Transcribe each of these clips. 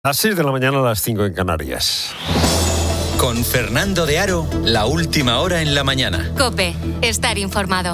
Las 6 de la mañana, a las 5 en Canarias. Con Fernando de Aro, la última hora en la mañana. COPE, estar informado.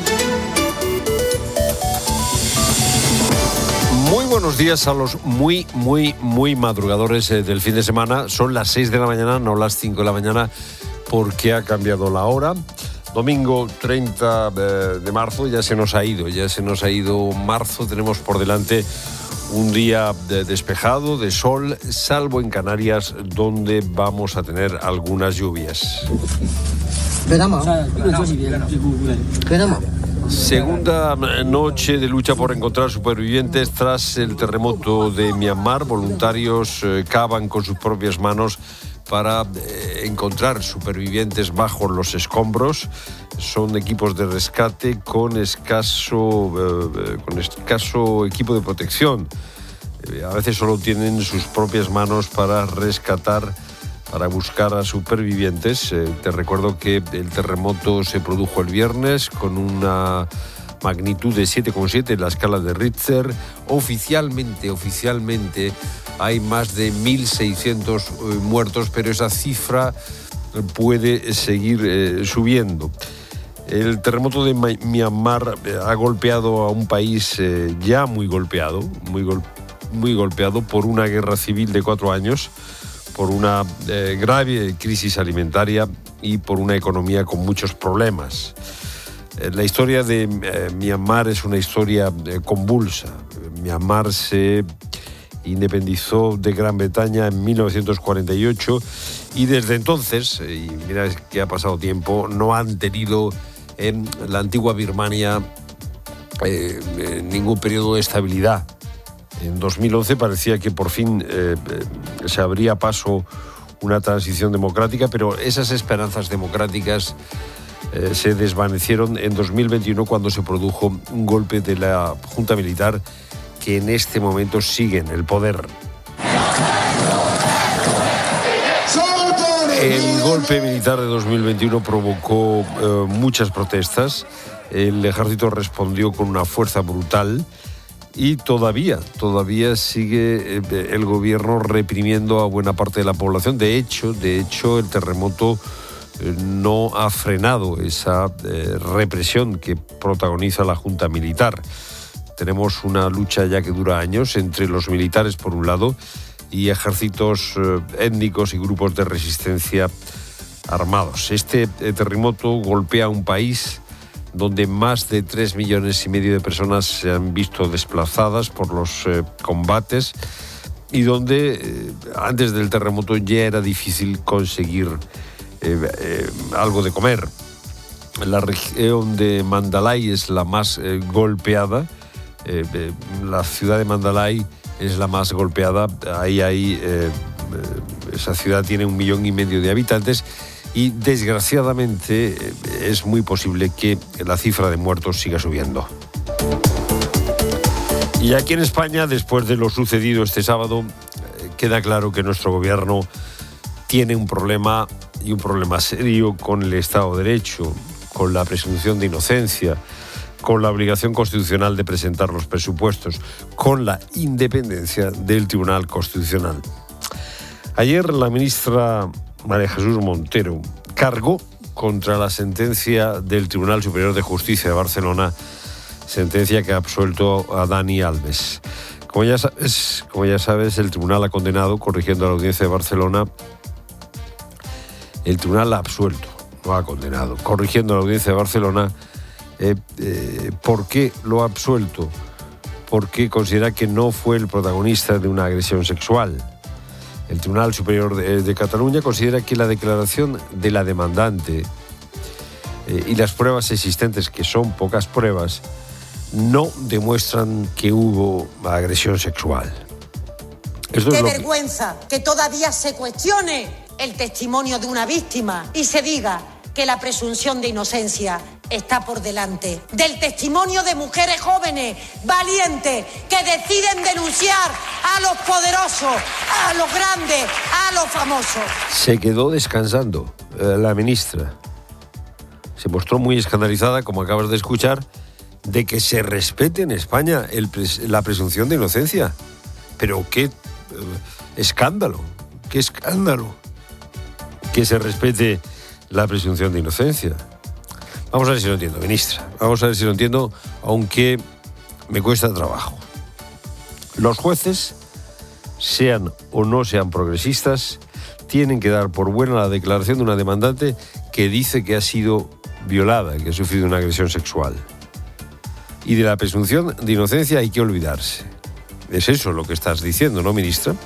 Muy buenos días a los muy madrugadores del fin de semana. Son las 6 de la mañana, no las 5 de la mañana, porque ha cambiado la hora. Domingo 30 de marzo, ya se nos ha ido marzo. Tenemos por delante un día despejado, de sol, salvo en Canarias, donde vamos a tener algunas lluvias. Segunda noche de lucha por encontrar supervivientes tras el terremoto de Myanmar. Voluntarios cavan con sus propias manos para encontrar supervivientes bajo los escombros. Son equipos de rescate con escaso equipo de protección. A veces solo tienen sus propias manos para rescatar, para buscar a supervivientes. Te recuerdo que el terremoto se produjo el viernes con una magnitud de 7,7 en la escala de Richter. Oficialmente hay más de 1.600 muertos, pero esa cifra puede seguir subiendo. El terremoto de Myanmar ha golpeado a un país ya muy golpeado por una guerra civil de 4 años, por una grave crisis alimentaria y por una economía con muchos problemas. La historia de Myanmar es una historia convulsa. Myanmar se independizó de Gran Bretaña en 1948 y desde entonces, y mira que ha pasado tiempo, no han tenido en la antigua Birmania ningún periodo de estabilidad. En 2011 parecía que por fin se abría paso una transición democrática, pero esas esperanzas democráticas se desvanecieron en 2021 cuando se produjo un golpe de la Junta Militar que en este momento sigue en el poder. El golpe militar de 2021 provocó muchas protestas. El ejército respondió con una fuerza brutal y todavía sigue el gobierno reprimiendo a buena parte de la población. De hecho, el terremoto no ha frenado esa represión que protagoniza la Junta Militar. Tenemos una lucha ya que dura años entre los militares por un lado y ejércitos étnicos y grupos de resistencia armados. Este terremoto golpea a un país donde más de 3,5 millones de personas se han visto desplazadas por los combates y donde antes del terremoto ya era difícil conseguir algo de comer. La región de Mandalay es la más golpeada. La ciudad de Mandalay es la más golpeada. Esa ciudad tiene 1,5 millones de habitantes y desgraciadamente es muy posible que la cifra de muertos siga subiendo. Y aquí en España, después de lo sucedido este sábado, queda claro que nuestro gobierno tiene un problema, y un problema serio, con el Estado de Derecho, con la presunción de inocencia, con la obligación constitucional de presentar los presupuestos, con la independencia del Tribunal Constitucional. Ayer la ministra María Jesús Montero cargó contra la sentencia del Tribunal Superior de Justicia de Barcelona, sentencia que ha absuelto a Dani Alves. Como ya sabes, el tribunal ha condenado, corrigiendo a la Audiencia de Barcelona. El tribunal ha absuelto, no ha condenado, corrigiendo a la Audiencia de Barcelona. ¿Por qué lo ha absuelto? Porque considera que no fue el protagonista de una agresión sexual. El Tribunal Superior de Cataluña considera que la declaración de la demandante y las pruebas existentes, que son pocas pruebas, no demuestran que hubo agresión sexual. ¡Qué vergüenza que todavía se cuestione el testimonio de una víctima y se diga que la presunción de inocencia está por delante del testimonio de mujeres jóvenes, valientes, que deciden denunciar a los poderosos, a los grandes, a los famosos? Se quedó descansando la ministra. Se mostró muy escandalizada, como acabas de escuchar, de que se respete en España la presunción de inocencia. Pero Escándalo, qué escándalo que se respete la presunción de inocencia. Vamos a ver si lo entiendo, ministra. Vamos a ver si lo entiendo, aunque me cuesta trabajo. Los jueces, sean o no sean progresistas, tienen que dar por buena la declaración de una demandante que dice que ha sido violada, que ha sufrido una agresión sexual. Y de la presunción de inocencia hay que olvidarse. Es eso lo que estás diciendo, ¿no, ministra?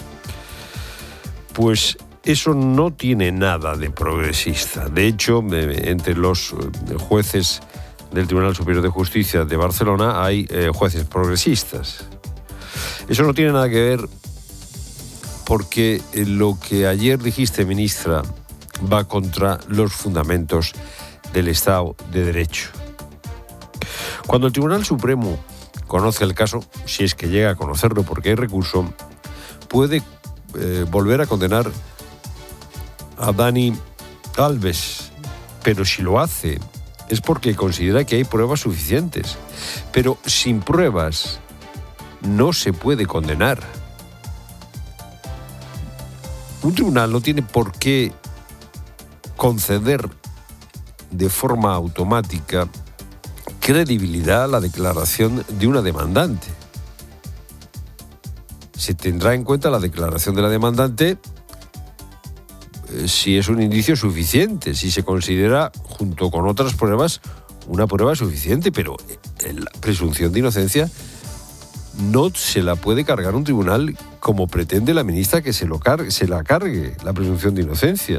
Pues eso no tiene nada de progresista. De hecho, entre los jueces del Tribunal Superior de Justicia de Barcelona hay jueces progresistas. Eso no tiene nada que ver porque lo que ayer dijiste, ministra, va contra los fundamentos del Estado de Derecho. Cuando el Tribunal Supremo conoce el caso, si es que llega a conocerlo porque hay recurso, puede volver a condenar a Dani Alves, pero si lo hace es porque considera que hay pruebas suficientes. Pero sin pruebas no se puede condenar. Un tribunal no tiene por qué conceder de forma automática credibilidad a la declaración de una demandante. Se tendrá en cuenta la declaración de la demandante si es un indicio suficiente, si se considera, junto con otras pruebas, una prueba suficiente, pero la presunción de inocencia no se la puede cargar un tribunal como pretende la ministra que se la cargue, la presunción de inocencia.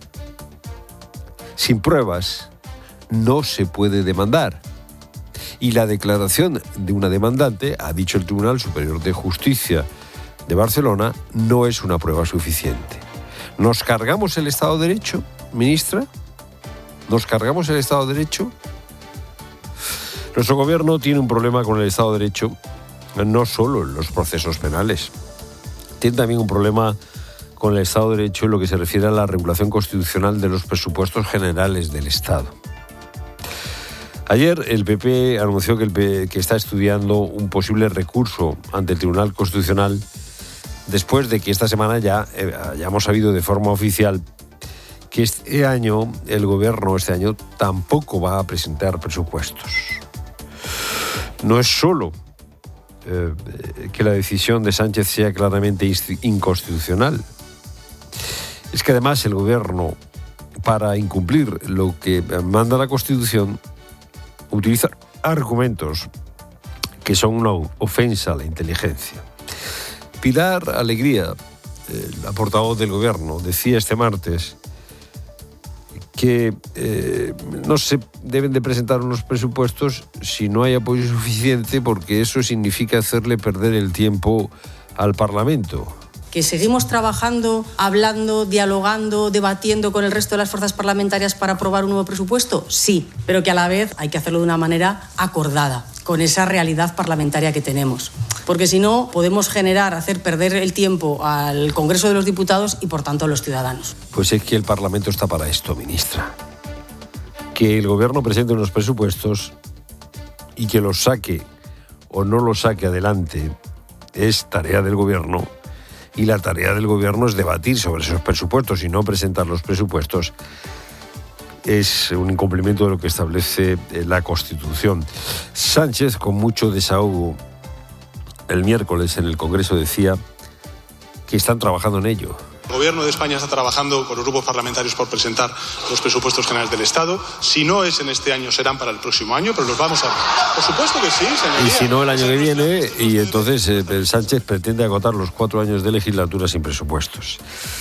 Sin pruebas no se puede demandar. Y la declaración de una demandante, ha dicho el Tribunal Superior de Justicia de Barcelona, no es una prueba suficiente. ¿Nos cargamos el Estado de Derecho, ministra? ¿Nos cargamos el Estado de Derecho? Nuestro gobierno tiene un problema con el Estado de Derecho, no solo en los procesos penales. Tiene también un problema con el Estado de Derecho en lo que se refiere a la regulación constitucional de los presupuestos generales del Estado. Ayer el PP anunció que está estudiando un posible recurso ante el Tribunal Constitucional después de que esta semana ya hayamos sabido de forma oficial que este año el gobierno tampoco va a presentar presupuestos. No es solo que la decisión de Sánchez sea claramente inconstitucional, es que además el gobierno, para incumplir lo que manda la Constitución, utiliza argumentos que son una ofensa a la inteligencia. Pilar Alegría, la portavoz del gobierno, decía este martes que no se deben de presentar unos presupuestos si no hay apoyo suficiente, porque eso significa hacerle perder el tiempo al Parlamento. ¿Que seguimos trabajando, hablando, dialogando, debatiendo con el resto de las fuerzas parlamentarias para aprobar un nuevo presupuesto? Sí, pero que a la vez hay que hacerlo de una manera acordada con esa realidad parlamentaria que tenemos. Porque si no, podemos hacer perder el tiempo al Congreso de los Diputados y, por tanto, a los ciudadanos. Pues es que el Parlamento está para esto, ministra. Que el Gobierno presente unos presupuestos y que los saque o no los saque adelante es tarea del Gobierno. Y la tarea del Gobierno es debatir sobre esos presupuestos y no presentar los presupuestos. Es un incumplimiento de lo que establece la Constitución. Sánchez, con mucho desahogo, el miércoles en el Congreso decía que están trabajando en ello. El Gobierno de España está trabajando con los grupos parlamentarios por presentar los presupuestos generales del Estado. Si no es en este año, serán para el próximo año, pero los vamos a... Por supuesto que sí, señoría. Y si no, el año que viene, y entonces Sánchez pretende agotar los 4 años de legislatura sin presupuestos.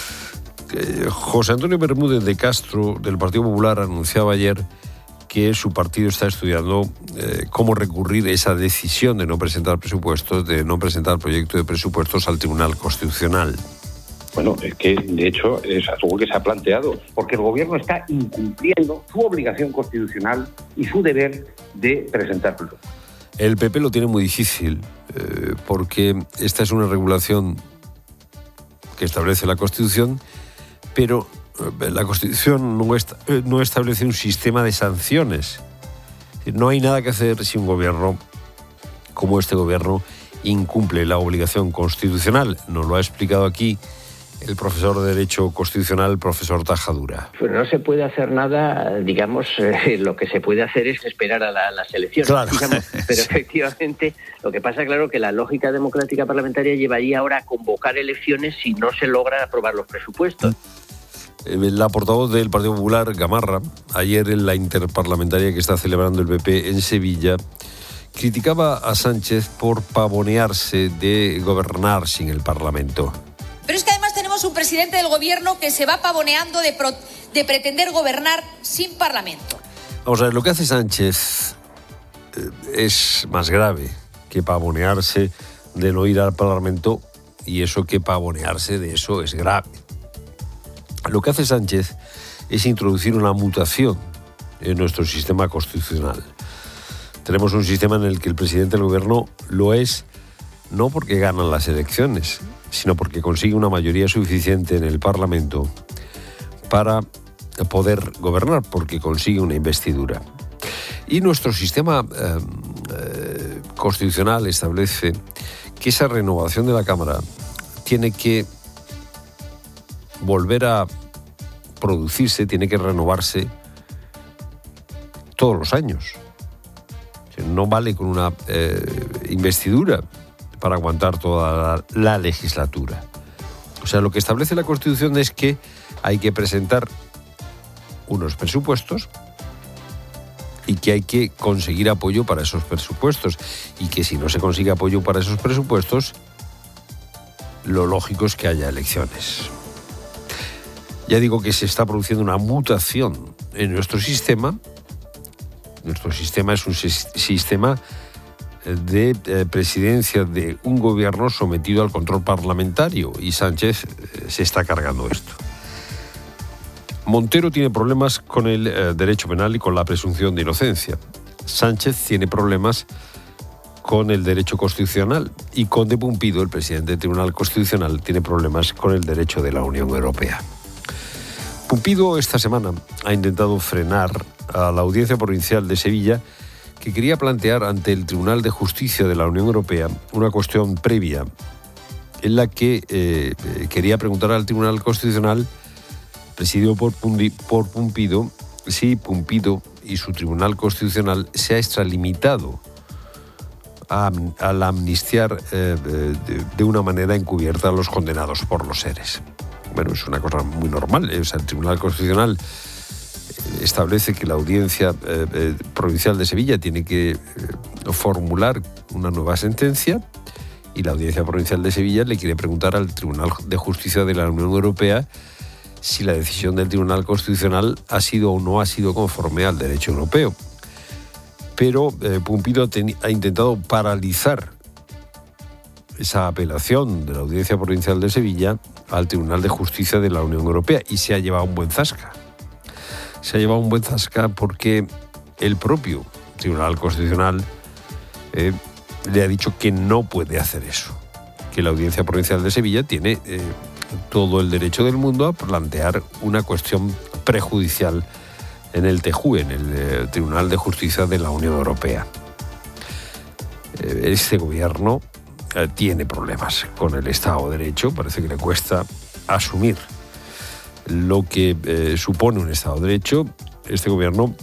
José Antonio Bermúdez de Castro, del Partido Popular, anunciaba ayer que su partido está estudiando cómo recurrir esa decisión de no presentar presupuestos, de no presentar proyecto de presupuestos al Tribunal Constitucional. Bueno, es que de hecho es algo que se ha planteado, porque el Gobierno está incumpliendo su obligación constitucional y su deber de presentar presupuestos. El PP lo tiene muy difícil, porque esta es una regulación que establece la Constitución, pero la Constitución no establece un sistema de sanciones. No hay nada que hacer si un gobierno, como este gobierno, incumple la obligación constitucional. Nos lo ha explicado aquí el profesor de Derecho Constitucional, el profesor Tajadura. Pues no se puede hacer nada, digamos, lo que se puede hacer es esperar a las elecciones, claro. Digamos, pero efectivamente lo que pasa, claro, que la lógica democrática parlamentaria llevaría ahora a convocar elecciones si no se logra aprobar los presupuestos. La portavoz del Partido Popular, Gamarra, ayer en la interparlamentaria que está celebrando el PP en Sevilla, criticaba a Sánchez por pavonearse de gobernar sin el Parlamento. Pero es que además tenemos un presidente del gobierno que se va pavoneando de pretender gobernar sin Parlamento. Vamos a ver, lo que hace Sánchez es más grave que pavonearse de no ir al Parlamento, y eso que pavonearse de eso es grave. Lo que hace Sánchez es introducir una mutación en nuestro sistema constitucional. Tenemos un sistema en el que el presidente del gobierno lo es no porque ganan las elecciones, sino porque consigue una mayoría suficiente en el Parlamento para poder gobernar, porque consigue una investidura. Y nuestro sistema constitucional establece que esa renovación de la Cámara tiene que volver a producirse, tiene que renovarse todos los años. No vale con una investidura para aguantar toda la legislatura. O sea, lo que establece la Constitución es que hay que presentar unos presupuestos y que hay que conseguir apoyo para esos presupuestos, y que si no se consigue apoyo para esos presupuestos, lo lógico es que haya elecciones. Ya digo que se está produciendo una mutación en nuestro sistema. Nuestro sistema es un sistema de presidencia de un gobierno sometido al control parlamentario, y Sánchez se está cargando esto. Montero tiene problemas con el derecho penal y con la presunción de inocencia. Sánchez tiene problemas con el derecho constitucional, y Conde Pumpido, el presidente del Tribunal Constitucional, tiene problemas con el derecho de la Unión Europea. Pumpido esta semana ha intentado frenar a la Audiencia Provincial de Sevilla, que quería plantear ante el Tribunal de Justicia de la Unión Europea una cuestión previa en la que quería preguntar al Tribunal Constitucional, presidido por Pumpido, si Pumpido y su Tribunal Constitucional se ha extralimitado al amnistiar de una manera encubierta a los condenados por los seres. Bueno, es una cosa muy normal. O sea, el Tribunal Constitucional establece que la Audiencia Provincial de Sevilla tiene que formular una nueva sentencia, y la Audiencia Provincial de Sevilla le quiere preguntar al Tribunal de Justicia de la Unión Europea si la decisión del Tribunal Constitucional ha sido o no ha sido conforme al derecho europeo. Pero Pumpido ha intentado paralizar esa apelación de la Audiencia Provincial de Sevilla al Tribunal de Justicia de la Unión Europea, y se ha llevado un buen zasca. Se ha llevado un buen zasca porque el propio Tribunal Constitucional le ha dicho que no puede hacer eso, que la Audiencia Provincial de Sevilla tiene todo el derecho del mundo a plantear una cuestión prejudicial en el TJUE, en el Tribunal de Justicia de la Unión Europea. Este gobierno tiene problemas con el Estado de Derecho. Parece que le cuesta asumir lo que supone un Estado de Derecho. Este gobierno,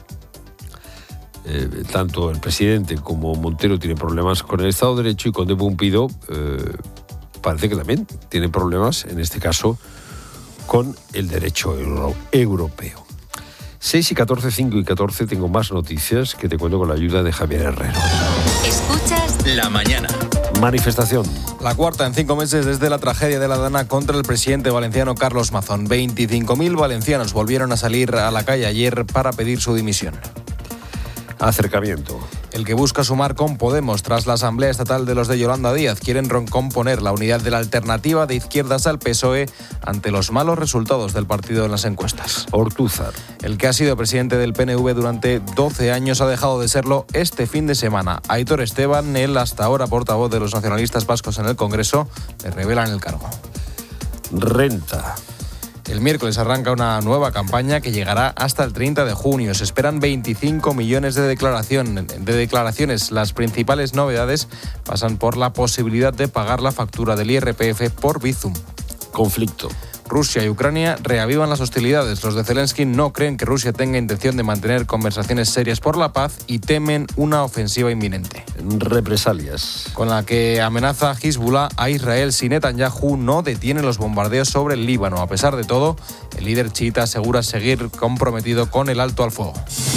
tanto el presidente como Montero, tiene problemas con el Estado de Derecho, y Conde Pumpido parece que también tiene problemas, en este caso, con el derecho europeo. 6 y 14, 5 y 14, tengo más noticias que te cuento con la ayuda de Javier Herrero. Escuchas La Mañana. Manifestación. La cuarta en 5 meses desde la tragedia de la Dana contra el presidente valenciano Carlos Mazón. 25.000 valencianos volvieron a salir a la calle ayer para pedir su dimisión. Acercamiento. El que busca sumar con Podemos tras la Asamblea Estatal de los de Yolanda Díaz. Quieren recomponer la unidad de la alternativa de izquierdas al PSOE ante los malos resultados del partido en las encuestas. Ortúzar. El que ha sido presidente del PNV durante 12 años ha dejado de serlo este fin de semana. Aitor Esteban, el hasta ahora portavoz de los nacionalistas vascos en el Congreso, le revelan el cargo. Renta. El miércoles arranca una nueva campaña que llegará hasta el 30 de junio. Se esperan 25 millones de declaraciones. Las principales novedades pasan por la posibilidad de pagar la factura del IRPF por Bizum. Conflicto. Rusia y Ucrania reavivan las hostilidades. Los de Zelensky no creen que Rusia tenga intención de mantener conversaciones serias por la paz y temen una ofensiva inminente. Represalias. Con la que amenaza Hezbollah a Israel si Netanyahu no detiene los bombardeos sobre el Líbano. A pesar de todo, el líder chiita asegura seguir comprometido con el alto al fuego.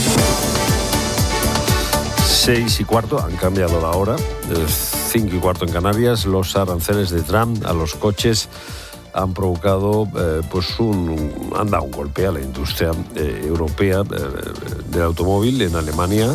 6:15, han cambiado la hora. 5:15 en Canarias. Los aranceles de Trump a los coches han provocado han dado un golpe a la industria europea del automóvil en Alemania.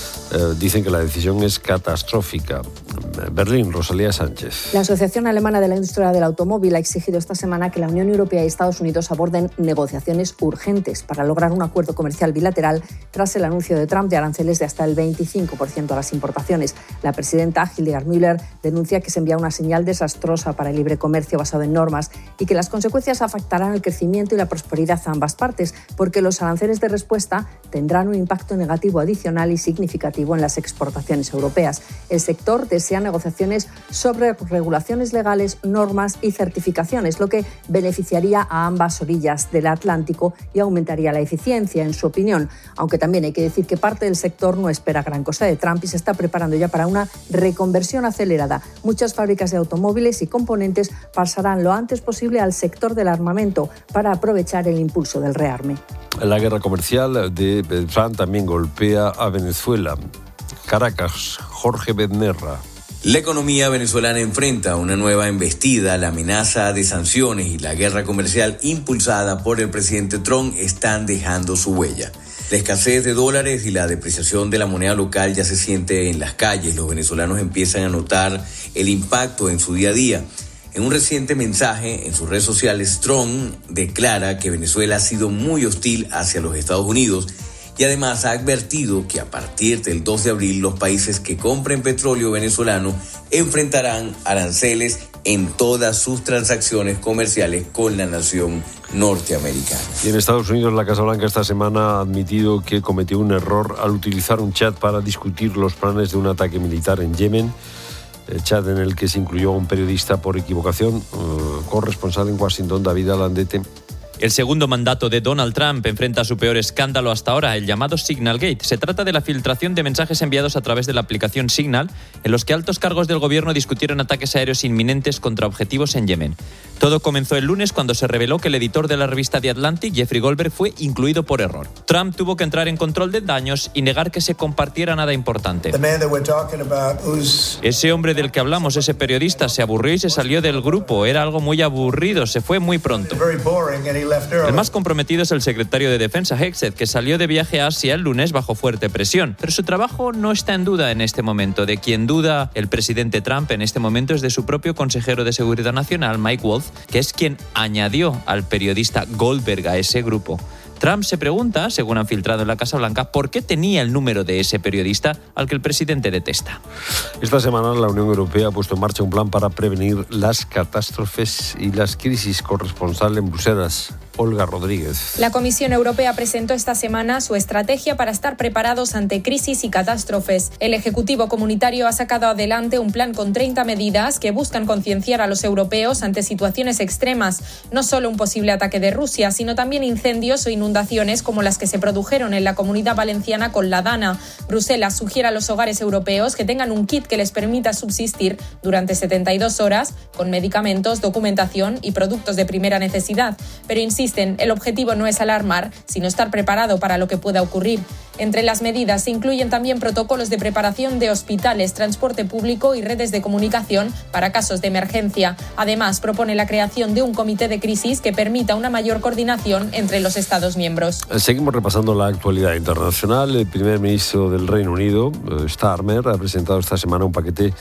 Dicen que la decisión es catastrófica. Berlín, Rosalía Sánchez. La Asociación Alemana de la Industria del Automóvil ha exigido esta semana que la Unión Europea y Estados Unidos aborden negociaciones urgentes para lograr un acuerdo comercial bilateral tras el anuncio de Trump de aranceles de hasta el 25% a las importaciones. La presidenta Hildegard Müller denuncia que se envía una señal desastrosa para el libre comercio basado en normas y que las consecuencias afectarán el crecimiento y la prosperidad a ambas partes, porque los aranceles de respuesta tendrán un impacto negativo adicional y significativo en las exportaciones europeas. El sector desea negociaciones sobre regulaciones legales, normas y certificaciones, lo que beneficiaría a ambas orillas del Atlántico y aumentaría la eficiencia, en su opinión. Aunque también hay que decir que parte del sector no espera gran cosa de Trump y se está preparando ya para una reconversión acelerada. Muchas fábricas de automóviles y componentes pasarán lo antes posible al sector del armamento para aprovechar el impulso del rearme. La guerra comercial de Trump también golpea a Venezuela. Caracas, Jorge Bednerra. La economía venezolana enfrenta una nueva embestida. La amenaza de sanciones y la guerra comercial impulsada por el presidente Trump están dejando su huella. La escasez de dólares y la depreciación de la moneda local ya se siente en las calles. Los venezolanos empiezan a notar el impacto en su día a día. En un reciente mensaje en sus redes sociales, Trump declara que Venezuela ha sido muy hostil hacia los Estados Unidos y además ha advertido que a partir del 2 de abril los países que compren petróleo venezolano enfrentarán aranceles en todas sus transacciones comerciales con la nación norteamericana. Y en Estados Unidos, la Casa Blanca esta semana ha admitido que cometió un error al utilizar un chat para discutir los planes de un ataque militar en Yemen. El chat en el que se incluyó a un periodista por equivocación. Corresponsal en Washington, David Alandete. El segundo mandato de Donald Trump enfrenta su peor escándalo hasta ahora, el llamado Signalgate. Se trata de la filtración de mensajes enviados a través de la aplicación Signal, en los que altos cargos del gobierno discutieron ataques aéreos inminentes contra objetivos en Yemen. Todo comenzó el lunes cuando se reveló que el editor de la revista The Atlantic, Jeffrey Goldberg, fue incluido por error. Trump tuvo que entrar en control de daños y negar que se compartiera nada importante. Ese hombre del que hablamos, ese periodista, se aburrió y se salió del grupo. Era algo muy aburrido, se fue muy pronto. El más comprometido es el secretario de Defensa, Hegseth, que salió de viaje a Asia el lunes bajo fuerte presión. Pero su trabajo no está en duda en este momento. De quien duda el presidente Trump en este momento es de su propio consejero de Seguridad Nacional, Mike Waltz, que es quien añadió al periodista Goldberg a ese grupo. Trump se pregunta, según han filtrado en la Casa Blanca, por qué tenía el número de ese periodista al que el presidente detesta. Esta semana la Unión Europea ha puesto en marcha un plan para prevenir las catástrofes y las crisis. Corresponsal en Bruselas, Olga Rodríguez. La Comisión Europea presentó esta semana su estrategia para estar preparados ante crisis y catástrofes. El Ejecutivo Comunitario ha sacado adelante un plan con 30 medidas que buscan concienciar a los europeos ante situaciones extremas, no solo un posible ataque de Rusia, sino también incendios o inundaciones como las que se produjeron en la Comunidad Valenciana con la Dana. Bruselas sugiere a los hogares europeos que tengan un kit que les permita subsistir durante 72 horas con medicamentos, documentación y productos de primera necesidad. Pero insisten, el objetivo no es alarmar, sino estar preparado para lo que pueda ocurrir. Entre las medidas se incluyen también protocolos de preparación de hospitales, transporte público y redes de comunicación para casos de emergencia. Además, propone la creación de un comité de crisis que permita una mayor coordinación entre los Estados miembros. Seguimos repasando la actualidad internacional. El primer ministro del Reino Unido, Starmer, ha presentado esta semana un paquete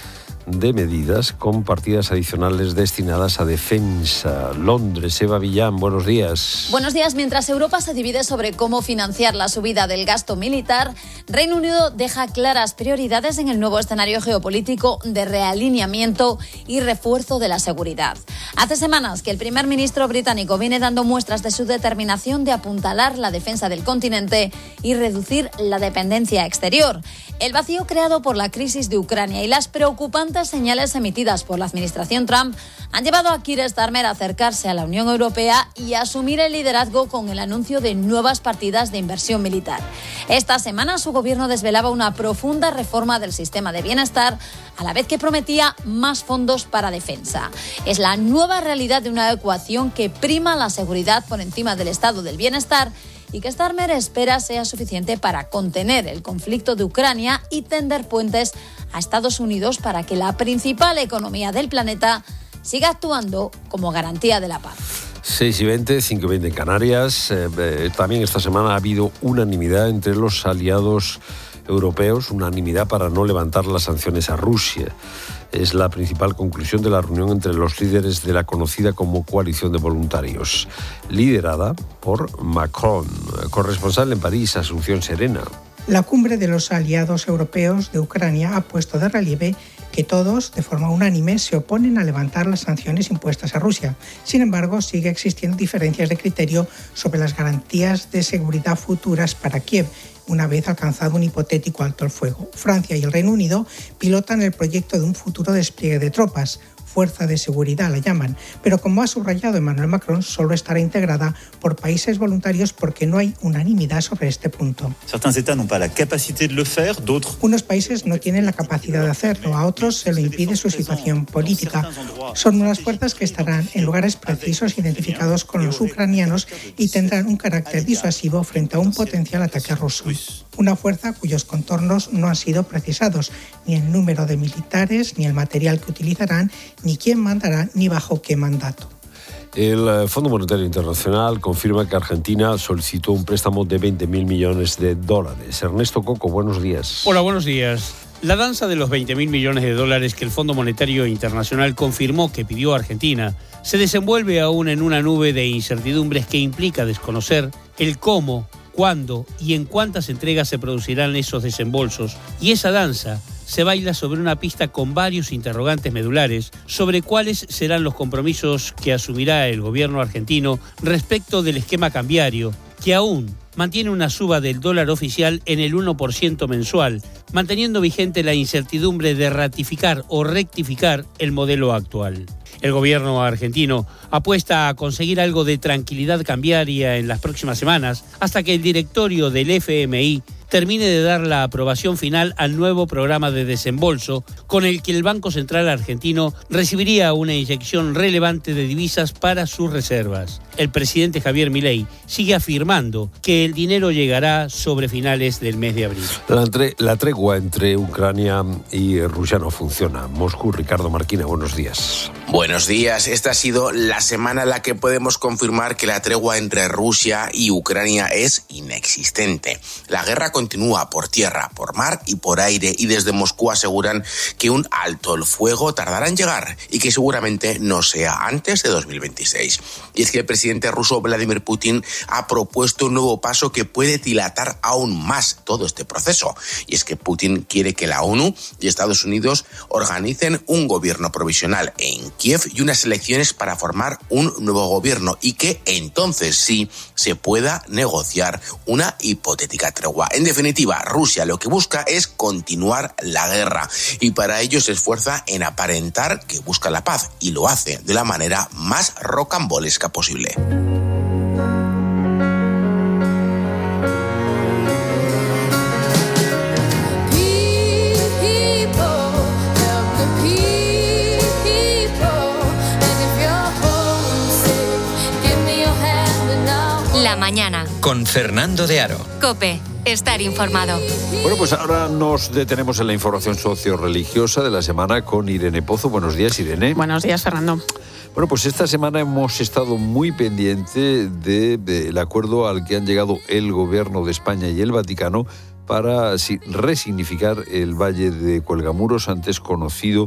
de medidas con partidas adicionales destinadas a defensa. Londres, Eva Villán, buenos días. Buenos días. Mientras Europa se divide sobre cómo financiar la subida del gasto militar, Reino Unido deja claras prioridades en el nuevo escenario geopolítico de realineamiento y refuerzo de la seguridad. Hace semanas que el primer ministro británico viene dando muestras de su determinación de apuntalar la defensa del continente y reducir la dependencia exterior. El vacío creado por la crisis de Ucrania y las preocupantes señales emitidas por la administración Trump han llevado a Keir Starmer a acercarse a la Unión Europea y a asumir el liderazgo con el anuncio de nuevas partidas de inversión militar. Esta semana su gobierno desvelaba una profunda reforma del sistema de bienestar, a la vez que prometía más fondos para defensa. Es la nueva realidad de una ecuación que prima la seguridad por encima del estado del bienestar y que Starmer espera sea suficiente para contener el conflicto de Ucrania y tender puentes a Estados Unidos para que la principal economía del planeta siga actuando como garantía de la paz. 6:20, 5:20 en Canarias. También esta semana ha habido unanimidad entre los aliados europeos, unanimidad para no levantar las sanciones a Rusia. Es la principal conclusión de la reunión entre los líderes de la conocida como Coalición de Voluntarios, liderada por Macron. Corresponsal en París, Asunción Serena. La cumbre de los aliados europeos de Ucrania ha puesto de relieve que todos, de forma unánime, se oponen a levantar las sanciones impuestas a Rusia. Sin embargo, sigue existiendo diferencias de criterio sobre las garantías de seguridad futuras para Kiev, una vez alcanzado un hipotético alto el fuego. Francia y el Reino Unido pilotan el proyecto de un futuro despliegue de tropas. Fuerza de seguridad la llaman, pero como ha subrayado Emmanuel Macron, solo estará integrada por países voluntarios porque no hay unanimidad sobre este punto. Unos países no tienen la capacidad de hacerlo, a otros se lo impide su situación política. Son unas fuerzas que estarán en lugares precisos identificados con los ucranianos y tendrán un carácter disuasivo frente a un potencial ataque ruso. Una fuerza cuyos contornos no han sido precisados, ni el número de militares, ni el material que utilizarán, ni quién mandará, ni bajo qué mandato. El Fondo Monetario Internacional confirma que Argentina solicitó un préstamo de 20.000 millones de dólares. Ernesto Coco, buenos días. Hola, buenos días. La danza de los 20.000 millones de dólares que el Fondo Monetario Internacional confirmó que pidió a Argentina se desenvuelve aún en una nube de incertidumbres que implica desconocer el cómo, cuándo y en cuántas entregas se producirán esos desembolsos, y esa danza se baila sobre una pista con varios interrogantes medulares sobre cuáles serán los compromisos que asumirá el gobierno argentino respecto del esquema cambiario, que aún mantiene una suba del dólar oficial en el 1% mensual, manteniendo vigente la incertidumbre de ratificar o rectificar el modelo actual. El gobierno argentino apuesta a conseguir algo de tranquilidad cambiaria en las próximas semanas hasta que el directorio del FMI termine de dar la aprobación final al nuevo programa de desembolso con el que el Banco Central argentino recibiría una inyección relevante de divisas para sus reservas. El presidente Javier Milei sigue afirmando que el dinero llegará sobre finales del mes de abril. La tregua entre Ucrania y Rusia no funciona. Moscú, Ricardo Marquina, buenos días. Buenos días. Esta ha sido la semana en la que podemos confirmar que la tregua entre Rusia y Ucrania es inexistente. La guerra continúa por tierra, por mar y por aire, y desde Moscú aseguran que un alto el fuego tardará en llegar y que seguramente no sea antes de 2026. Y es que el presidente ruso Vladimir Putin ha propuesto un nuevo paso que puede dilatar aún más todo este proceso. Y es que Putin quiere que la ONU y Estados Unidos organicen un gobierno provisional en Kiev y unas elecciones para formar un nuevo gobierno, y que entonces sí se pueda negociar una hipotética tregua. En definitiva, Rusia lo que busca es continuar la guerra, y para ello se esfuerza en aparentar que busca la paz, y lo hace de la manera más rocambolesca posible. La mañana. Con Fernando de Aro. COPE. Estar informado. Bueno, pues ahora nos detenemos en la información socio-religiosa de la semana con Irene Pozo. Buenos días, Irene. Buenos días, Fernando. Bueno, pues esta semana hemos estado muy pendiente del acuerdo al que han llegado el Gobierno de España y el Vaticano para resignificar el Valle de Cuelgamuros, antes conocido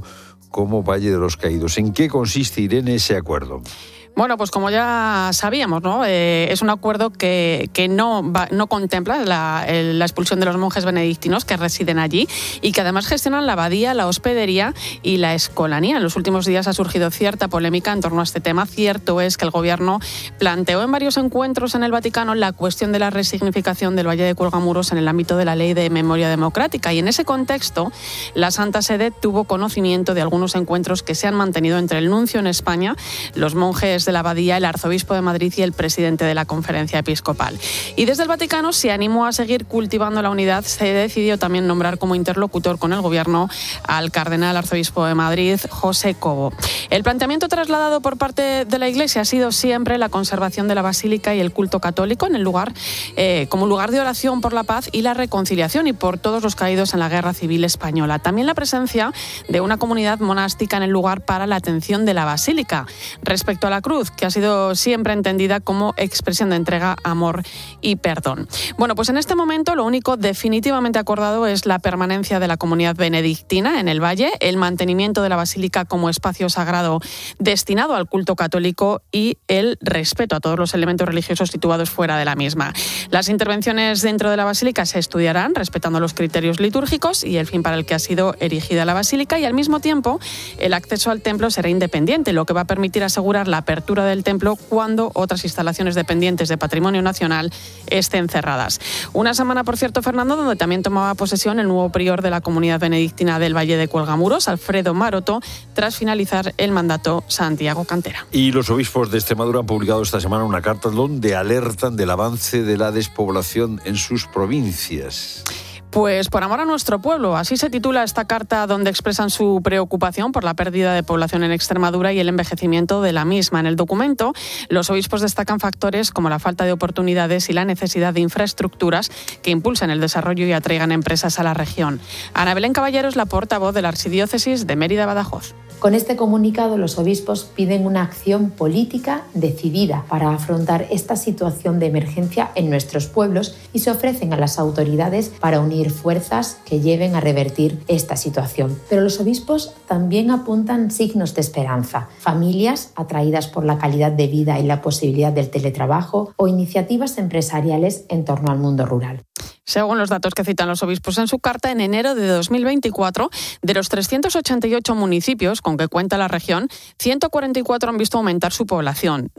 como Valle de los Caídos. ¿En qué consiste, Irene, ese acuerdo? Bueno, pues como ya sabíamos, ¿no? Es un acuerdo que no contempla la expulsión de los monjes benedictinos que residen allí y que además gestionan la abadía, la hospedería y la escolanía. En los últimos días ha surgido cierta polémica en torno a este tema. Cierto es que el Gobierno planteó en varios encuentros en el Vaticano la cuestión de la resignificación del Valle de Cuelgamuros en el ámbito de la Ley de Memoria Democrática, y en ese contexto la Santa Sede tuvo conocimiento de algunos encuentros que se han mantenido entre el nuncio en España, los monjes de la abadía, el arzobispo de Madrid y el presidente de la Conferencia Episcopal. Y desde el Vaticano se animó a seguir cultivando la unidad. Se decidió también nombrar como interlocutor con el Gobierno al cardenal arzobispo de Madrid, José Cobo. El planteamiento trasladado por parte de la Iglesia ha sido siempre la conservación de la Basílica y el culto católico en el lugar, como lugar de oración por la paz y la reconciliación y por todos los caídos en la Guerra Civil Española. También la presencia de una comunidad monástica en el lugar para la atención de la Basílica. Respecto a la cruz, que ha sido siempre entendida como expresión de entrega, amor y perdón. Bueno, pues en este momento lo único definitivamente acordado es la permanencia de la comunidad benedictina en el Valle, el mantenimiento de la Basílica como espacio sagrado destinado al culto católico y el respeto a todos los elementos religiosos situados fuera de la misma. Las intervenciones dentro de la Basílica se estudiarán respetando los criterios litúrgicos y el fin para el que ha sido erigida la Basílica, y al mismo tiempo el acceso al templo será independiente, lo que va a permitir asegurar la apertura del templo cuando otras instalaciones dependientes de Patrimonio Nacional estén cerradas. Una semana, por cierto, Fernando, donde también tomaba posesión el nuevo prior de la comunidad benedictina del Valle de Cuelgamuros, Alfredo Maroto, tras finalizar el mandato Santiago Cantera. Y los obispos de Extremadura han publicado esta semana una carta donde alertan del avance de la despoblación en sus provincias. Pues por amor a nuestro pueblo, así se titula esta carta donde expresan su preocupación por la pérdida de población en Extremadura y el envejecimiento de la misma. En el documento, los obispos destacan factores como la falta de oportunidades y la necesidad de infraestructuras que impulsen el desarrollo y atraigan empresas a la región. Ana Belén Caballero es la portavoz de la Archidiócesis de Mérida-Badajoz. Con este comunicado, los obispos piden una acción política decidida para afrontar esta situación de emergencia en nuestros pueblos y se ofrecen a las autoridades para unir fuerzas que lleven a revertir esta situación. Pero los obispos también apuntan signos de esperanza: familias atraídas por la calidad de vida y la posibilidad del teletrabajo o iniciativas empresariales en torno al mundo rural. Según los datos que citan los obispos en su carta, en enero de 2024, de los 388 municipios con que cuenta la región, 144 han visto aumentar su población,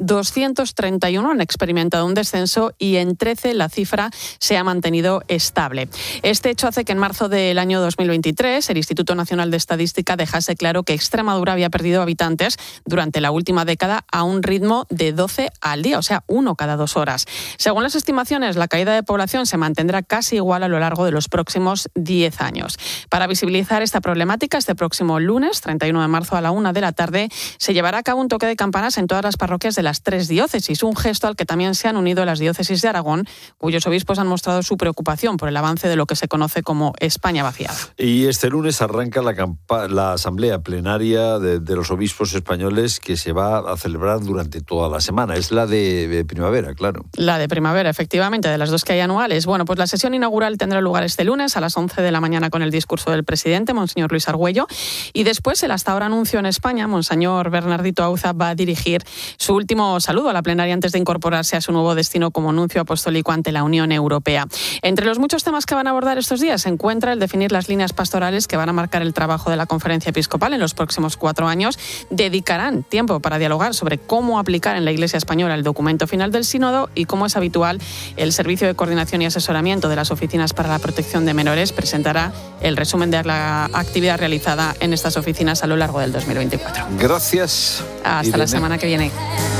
231 han experimentado un descenso y en 13 la cifra se ha mantenido estable. Este hecho hace que en marzo del año 2023 el Instituto Nacional de Estadística dejase claro que Extremadura había perdido habitantes durante la última década a un ritmo de 12 al día, o sea, 1 cada 2 horas. Según las estimaciones, la caída de población se mantendrá casi igual a lo largo de los próximos 10 años. Para visibilizar esta problemática, este próximo lunes, 31 de marzo a la 1 de la tarde, se llevará a cabo un toque de campanas en todas las parroquias de las 3 diócesis, un gesto al que también se han unido las diócesis de Aragón, cuyos obispos han mostrado su preocupación por el avance de lo que se conoce como España vaciada. Y este lunes arranca la asamblea plenaria de los obispos españoles, que se va a celebrar durante toda la semana. Es la de primavera, claro. La de primavera, efectivamente, de las dos que hay anuales. Bueno, pues la sesión inaugural tendrá lugar este lunes a las 11 de la mañana con el discurso del presidente, Monseñor Luis Argüello, y después el hasta ahora anuncio en España, Monseñor Bernardito Auza, va a dirigir su último saludo a la plenaria antes de incorporarse a su nuevo destino como nuncio apostólico ante la Unión Europea. Entre los muchos temas que van a abordar estos días se encuentra el definir las líneas pastorales que van a marcar el trabajo de la Conferencia Episcopal en los próximos 4 años. Dedicarán tiempo para dialogar sobre cómo aplicar en la Iglesia española el documento final del sínodo y, como es habitual, el Servicio de Coordinación y Asesoramiento de las Oficinas para la Protección de Menores presentará el resumen de la actividad realizada en estas oficinas a lo largo del 2024. Gracias. Hasta Irene. la semana que viene.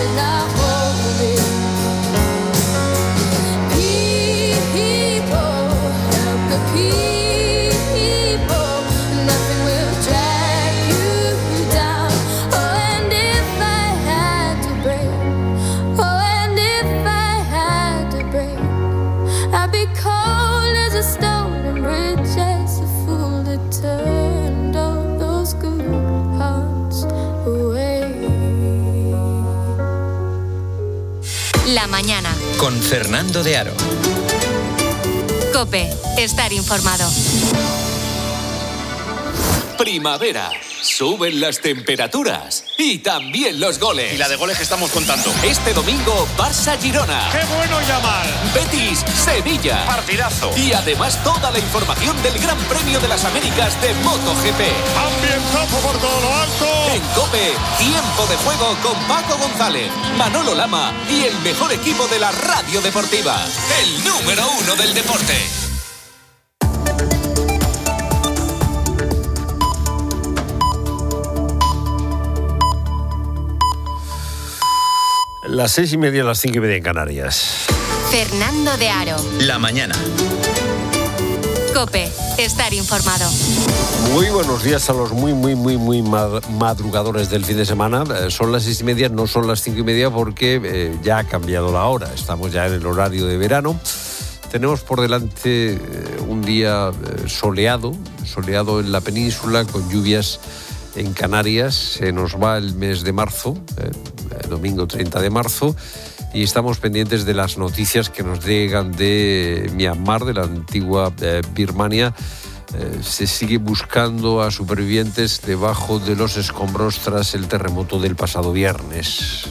La mañana. Con Fernando de Aro. COPE. Estar informado. primavera, suben las temperaturas y también los goles. Y la de goles que estamos contando. Este domingo, Barça-Girona. ¡Qué bueno Yamal! Betis-Sevilla. Partidazo. Y además toda la información del Gran Premio de las Américas de MotoGP. Ambientazo por todo lo alto. En COPE, tiempo de juego con Paco González, Manolo Lama y el mejor equipo de la radio deportiva. El número 1 del deporte. Las 6:30, las 5:30 en Canarias. Fernando de Aro. La mañana. COPE. Estar informado. Muy buenos días a los muy madrugadores del fin de semana. Son las 6:30, no son las 5:30 porque ya ha cambiado la hora. Estamos ya en el horario de verano. Tenemos por delante un día soleado en la península, con lluvias en Canarias. Se nos va el mes de marzo, domingo 30 de marzo, y estamos pendientes de las noticias que nos llegan de Myanmar, de la antigua Birmania. Se sigue buscando a supervivientes debajo de los escombros tras el terremoto del pasado viernes.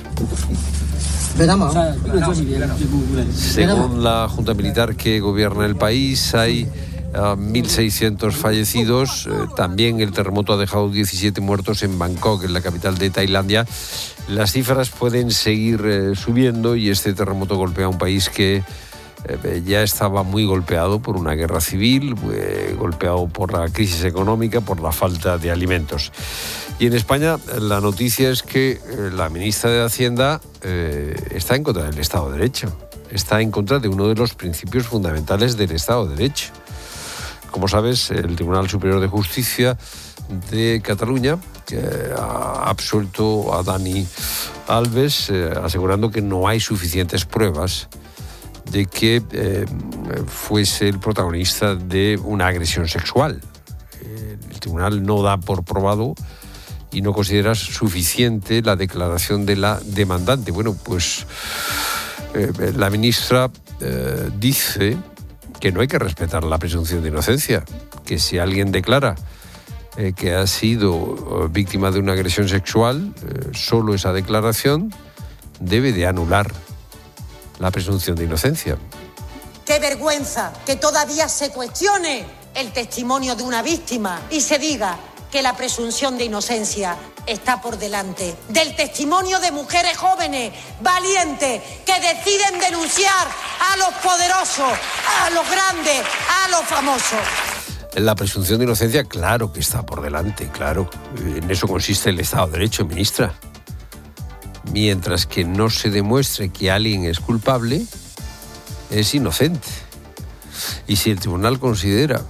Según la Junta Militar que gobierna el país, hay 1.600 fallecidos. También el terremoto ha dejado 17 muertos en Bangkok, en la capital de Tailandia. Las cifras pueden seguir subiendo, y este terremoto golpea a un país que ya estaba muy golpeado por una guerra civil, golpeado por la crisis económica, por la falta de alimentos. Y en España la noticia es que la ministra de Hacienda está en contra del Estado de Derecho. Está en contra de uno de los principios fundamentales del Estado de Derecho. Como sabes, el Tribunal Superior de Justicia de Cataluña ha absuelto a Dani Alves, asegurando que no hay suficientes pruebas de que fuese el protagonista de una agresión sexual. El tribunal no da por probado y no considera suficiente la declaración de la demandante. Bueno, pues la ministra dice que no hay que respetar la presunción de inocencia, que si alguien declara que ha sido víctima de una agresión sexual, solo esa declaración debe de anular la presunción de inocencia. ¡Qué vergüenza que todavía se cuestione el testimonio de una víctima y se diga que la presunción de inocencia está por delante del testimonio de mujeres jóvenes, valientes, que deciden denunciar a los poderosos, a los grandes, a los famosos? La presunción de inocencia, claro que está por delante, claro. En eso consiste el Estado de Derecho, ministra. Mientras que no se demuestre que alguien es culpable, es inocente. Y si el tribunal considera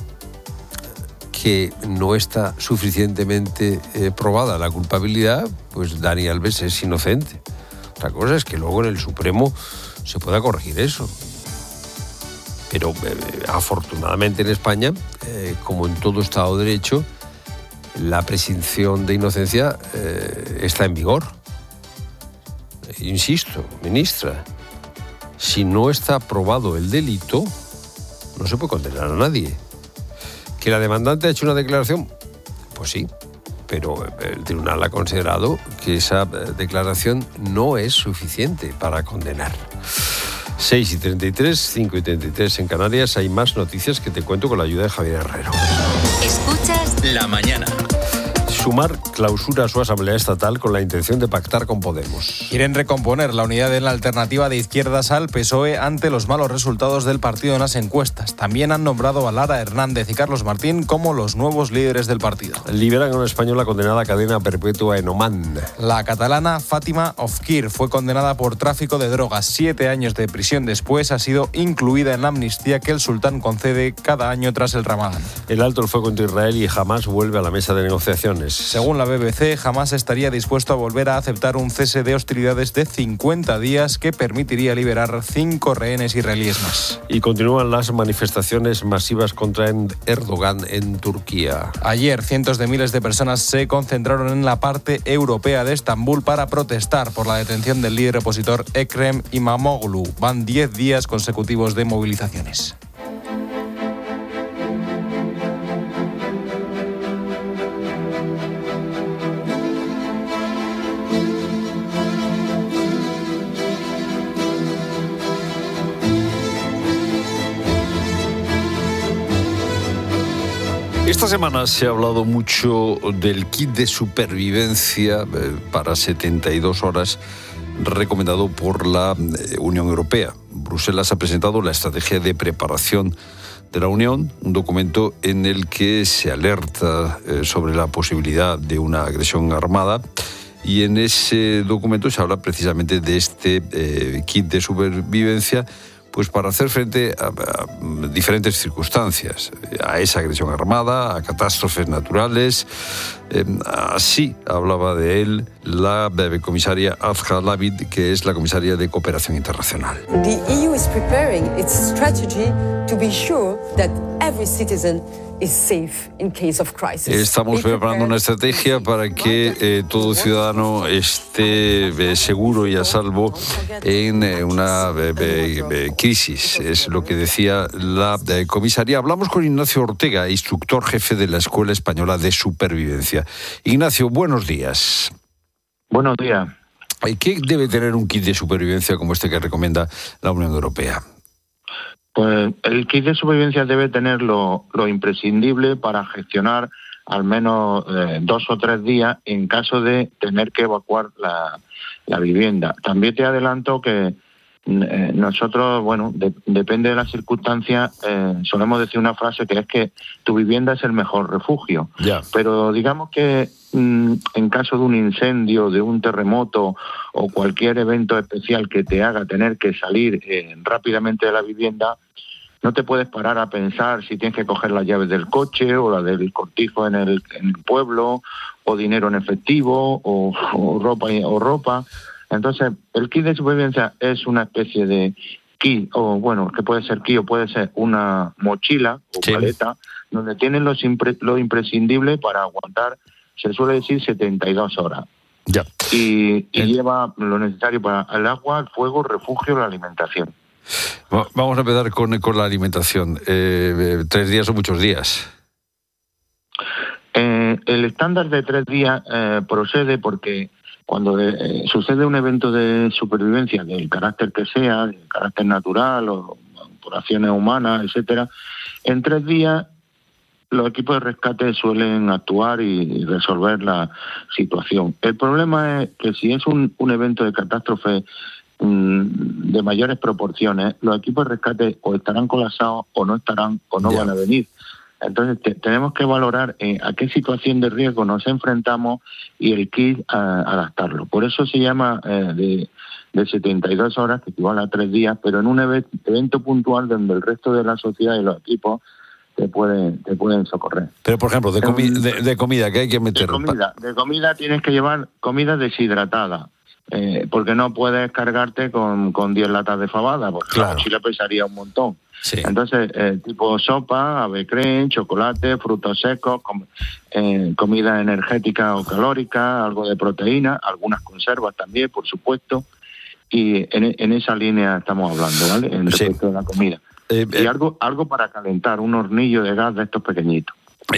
que no está suficientemente probada la culpabilidad, pues Dani Alves es inocente. Otra cosa es que luego en el Supremo se pueda corregir eso. Pero afortunadamente en España, como en todo Estado de Derecho, la presunción de inocencia está en vigor. Insisto, ministra, si no está probado el delito, no se puede condenar a nadie. ¿Que la demandante ha hecho una declaración? Pues sí, pero el tribunal ha considerado que esa declaración no es suficiente para condenar. 6:33, 5:33 en Canarias. Hay más noticias que te cuento con la ayuda de Javier Herrero. Escuchas La mañana. Sumar clausura su asamblea estatal con la intención de pactar con Podemos. Quieren recomponer la unidad en la alternativa de izquierdas al PSOE ante los malos resultados del partido en las encuestas. También han nombrado a Lara Hernández y Carlos Martín como los nuevos líderes del partido. Liberan a una española condenada a cadena perpetua en Omán. La catalana Fátima Ofquir fue condenada por tráfico de drogas. 7 años de prisión después ha sido incluida en la amnistía que el sultán concede cada año tras el Ramadán. El alto el fuego entre Israel y Hamás vuelve a la mesa de negociaciones. Según la BBC, Hamás estaría dispuesto a volver a aceptar un cese de hostilidades de 50 días que permitiría liberar 5 rehenes israelíes más. Y continúan las manifestaciones masivas contra Erdogan en Turquía. Ayer, cientos de miles de personas se concentraron en la parte europea de Estambul para protestar por la detención del líder opositor Ekrem İmamoğlu. Van 10 días consecutivos de movilizaciones. Esta semana se ha hablado mucho del kit de supervivencia para 72 horas recomendado por la Unión Europea. Bruselas ha presentado la estrategia de preparación de la Unión, un documento en el que se alerta sobre la posibilidad de una agresión armada, y en ese documento se habla precisamente de este kit de supervivencia, pues para hacer frente a diferentes circunstancias, a esa agresión armada, a catástrofes naturales. Así hablaba de él la comisaria Azra Lavid, que es la comisaria de Cooperación Internacional. The EU is preparing its strategy to be sure that every citizen is safe in case of crisis. Estamos preparando una estrategia para que todo ciudadano esté seguro y a salvo en una crisis, es lo que decía la comisaría. Hablamos con Ignacio Ortega, instructor jefe de la Escuela Española de Supervivencia. Ignacio, buenos días. Buenos días. ¿Qué debe tener un kit de supervivencia como este que recomienda la Unión Europea? Pues el kit de supervivencia debe tener lo imprescindible para gestionar al menos 2 o 3 días en caso de tener que evacuar la vivienda. También te adelanto que nosotros, depende de las circunstancias, solemos decir una frase que es que tu vivienda es el mejor refugio. Ya. Pero digamos que en caso de un incendio, de un terremoto o cualquier evento especial que te haga tener que salir rápidamente de la vivienda, no te puedes parar a pensar si tienes que coger las llaves del coche o la del cortijo en el pueblo, o dinero en efectivo, o ropa. Entonces, el kit de supervivencia es una especie de kit, que puede ser kit o puede ser una mochila o maleta, donde tienen lo imprescindible para aguantar, se suele decir, 72 horas. Ya. Y lleva lo necesario para el agua, el fuego, el refugio, la alimentación. Vamos a empezar con la alimentación. 3 días o muchos días. El estándar de 3 días procede porque cuando sucede un evento de supervivencia del carácter que sea, del carácter natural o por acciones humanas, etcétera, en 3 días los equipos de rescate suelen actuar y resolver la situación. El problema es que si es un evento de catástrofe de mayores proporciones, los equipos de rescate o estarán colapsados o no estarán o no van a venir. Entonces tenemos que valorar a qué situación de riesgo nos enfrentamos y el kit adaptarlo. Por eso se llama de 72 horas, que equivale a 3 días, pero en un evento puntual donde el resto de la sociedad y los equipos te pueden socorrer. Pero, por ejemplo, de comida, ¿qué hay que meter? De comida tienes que llevar comida deshidratada. Porque no puedes cargarte con 10 latas de fabada, porque la mochila pesaría un montón. Sí. Entonces, tipo sopa, ave creme, chocolate, frutos secos, comida energética o calórica, algo de proteína, algunas conservas también, por supuesto. Y en esa línea estamos hablando, ¿vale? En respecto de la comida. Y algo para calentar, un hornillo de gas de estos pequeñitos.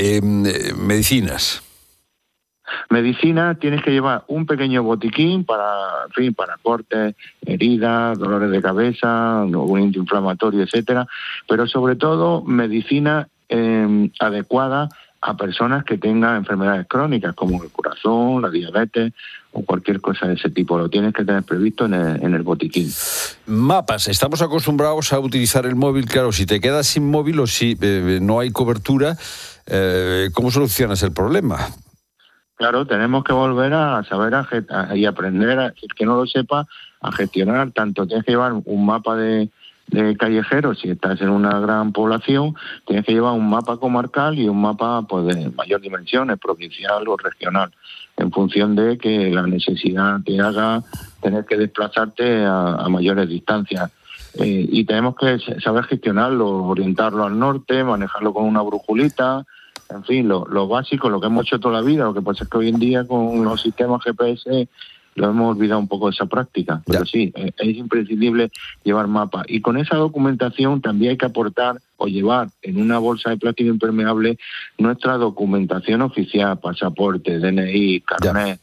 Medicinas. Medicina, tienes que llevar un pequeño botiquín para cortes, heridas, dolores de cabeza, un antiinflamatorio, etcétera, pero sobre todo medicina adecuada a personas que tengan enfermedades crónicas como el corazón, la diabetes o cualquier cosa de ese tipo. Lo tienes que tener previsto en el botiquín. Mapas. Estamos acostumbrados a utilizar el móvil. Claro, si te quedas sin móvil o si no hay cobertura, ¿cómo solucionas el problema? Claro, tenemos que volver a saber y aprender, el que no lo sepa, a gestionar. Tanto tienes que llevar un mapa de callejeros, si estás en una gran población, tienes que llevar un mapa comarcal y un mapa de mayor dimensión, provincial o regional, en función de que la necesidad te haga tener que desplazarte a mayores distancias. Y tenemos que saber gestionarlo, orientarlo al norte, manejarlo con una brujulita. En fin, lo básico, lo que hemos hecho toda la vida. Lo que pasa es que hoy en día con los sistemas GPS lo hemos olvidado un poco de esa práctica. Pero sí, es imprescindible llevar mapas. Y con esa documentación también hay que aportar o llevar en una bolsa de plástico impermeable nuestra documentación oficial, pasaporte, DNI, carnet,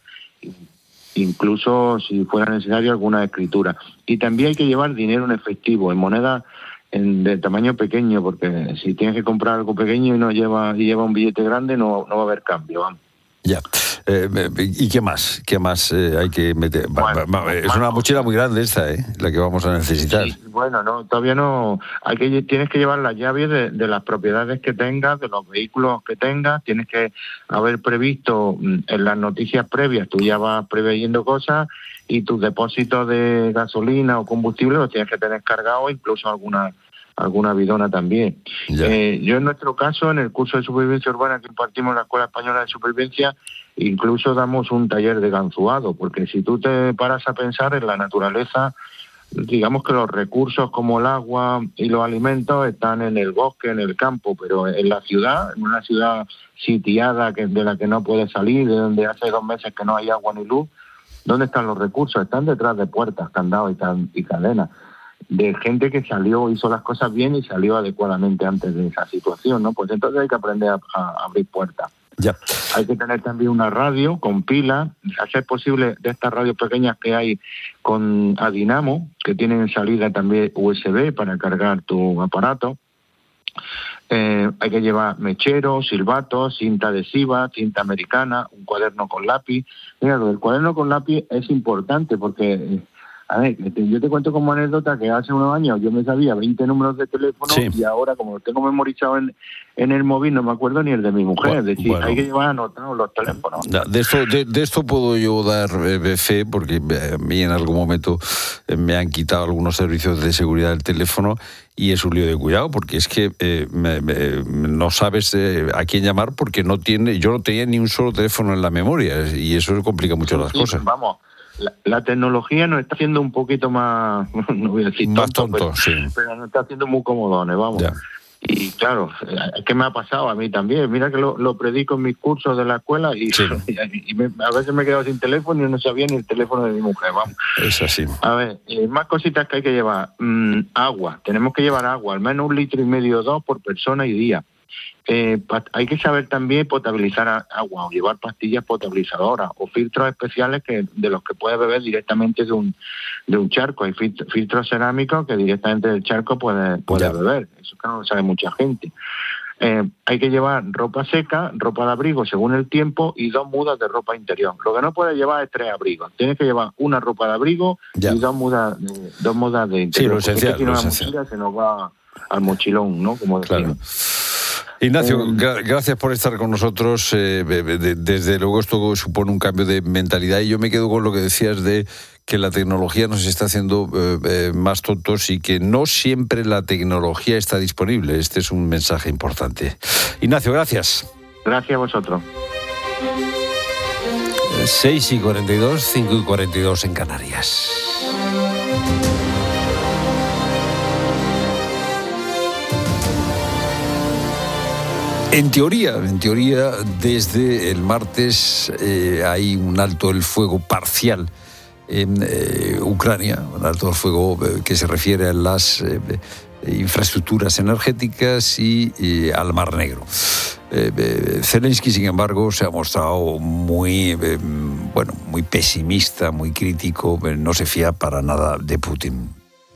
incluso si fuera necesario alguna escritura. Y también hay que llevar dinero en efectivo, en moneda de tamaño pequeño, porque si tienes que comprar algo pequeño y lleva un billete grande, no va a haber cambio, vamos. Ya. ¿Y qué más? ¿Qué más hay que meter? Es una mochila muy grande esta, la que vamos a necesitar. Sí, bueno, no, todavía no. Tienes que llevar las llaves de las propiedades que tengas, de los vehículos que tengas. Tienes que haber previsto en las noticias previas, tú ya vas preveyendo cosas, y tus depósitos de gasolina o combustible los tienes que tener cargados, incluso alguna bidona también. Yo en nuestro caso, en el curso de supervivencia urbana que impartimos en la Escuela Española de Supervivencia, incluso damos un taller de ganzuado, porque si tú te paras a pensar en la naturaleza, digamos que los recursos como el agua y los alimentos están en el bosque, en el campo, pero en la ciudad, en una ciudad sitiada de la que no puedes salir, de donde hace 2 meses que no hay agua ni luz, ¿dónde están los recursos? Están detrás de puertas, candados y cadenas, de gente que hizo las cosas bien y salió adecuadamente antes de esa situación, ¿no? Pues entonces hay que aprender a abrir puertas. Ya. Hay que tener también una radio con pilas, hacer posible de estas radios pequeñas que hay a dinamo, que tienen salida también USB para cargar tu aparato. Hay que llevar mecheros, silbatos, cinta adhesiva, cinta americana, un cuaderno con lápiz. Mira, el cuaderno con lápiz es importante porque... A ver, yo te cuento como anécdota que hace unos años yo me sabía 20 números de teléfono, y ahora, como lo tengo memorizado en el móvil, no me acuerdo ni el de mi mujer. Es decir, hay que llevar anotados los teléfonos. De esto puedo yo dar fe, porque a mí en algún momento me han quitado algunos servicios de seguridad del teléfono, y es un lío de cuidado, porque es que no sabes a quién llamar, porque yo no tenía ni un solo teléfono en la memoria, y eso complica mucho las cosas. Vamos. La tecnología nos está haciendo un poquito más, no voy a decir tonto, pero nos está haciendo muy comodones, vamos. Ya. Y claro, es que me ha pasado a mí también. Mira que lo predico en mis cursos de la escuela y a veces me he quedado sin teléfono y no sabía ni el teléfono de mi mujer, vamos. Es así. A ver, más cositas que hay que llevar. Agua. Tenemos que llevar agua, al menos 1,5 litros o 2 por persona y día. Hay que saber también potabilizar agua, o llevar pastillas potabilizadoras o filtros especiales de los que puedes beber directamente de un charco. Hay filtros cerámicos que directamente del charco puedes beber. Eso que no lo sabe mucha gente. Hay que llevar ropa seca, ropa de abrigo según el tiempo, y 2 mudas de ropa interior. Lo que no puedes llevar es 3 abrigos. Tienes que llevar una ropa de abrigo y 2 mudas de interior. Sí, lo esencial. Si no, la mochila se nos va al mochilón, ¿no? Como decimos. Claro. Ignacio, gracias por estar con nosotros. Desde luego esto supone un cambio de mentalidad, y yo me quedo con lo que decías de que la tecnología nos está haciendo más tontos, y que no siempre la tecnología está disponible. Este es un mensaje importante. Ignacio, gracias. Gracias a vosotros. 6:42, 5:42 en Canarias. En teoría, desde el martes hay un alto el fuego parcial en Ucrania, un alto el fuego que se refiere a las infraestructuras energéticas y al Mar Negro. Zelensky, sin embargo, se ha mostrado muy pesimista, muy crítico, no se fía para nada de Putin.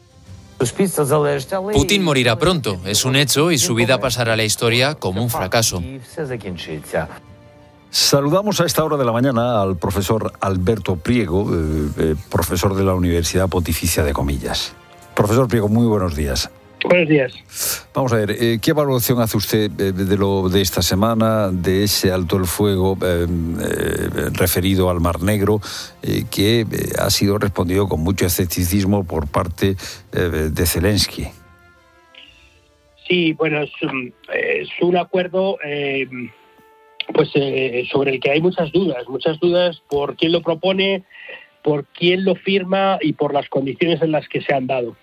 Putin morirá pronto, es un hecho, y su vida pasará a la historia como un fracaso. Saludamos a esta hora de la mañana al profesor Alberto Priego, profesor de la Universidad Pontificia de Comillas. Profesor Priego, muy buenos días. Buenos días. Vamos a ver, ¿qué evaluación hace usted de esta semana, de ese alto el fuego referido al Mar Negro, que ha sido respondido con mucho escepticismo por parte de Zelensky? Sí, bueno, es un acuerdo sobre el que hay muchas dudas por quién lo propone, por quién lo firma y por las condiciones en las que se han dado.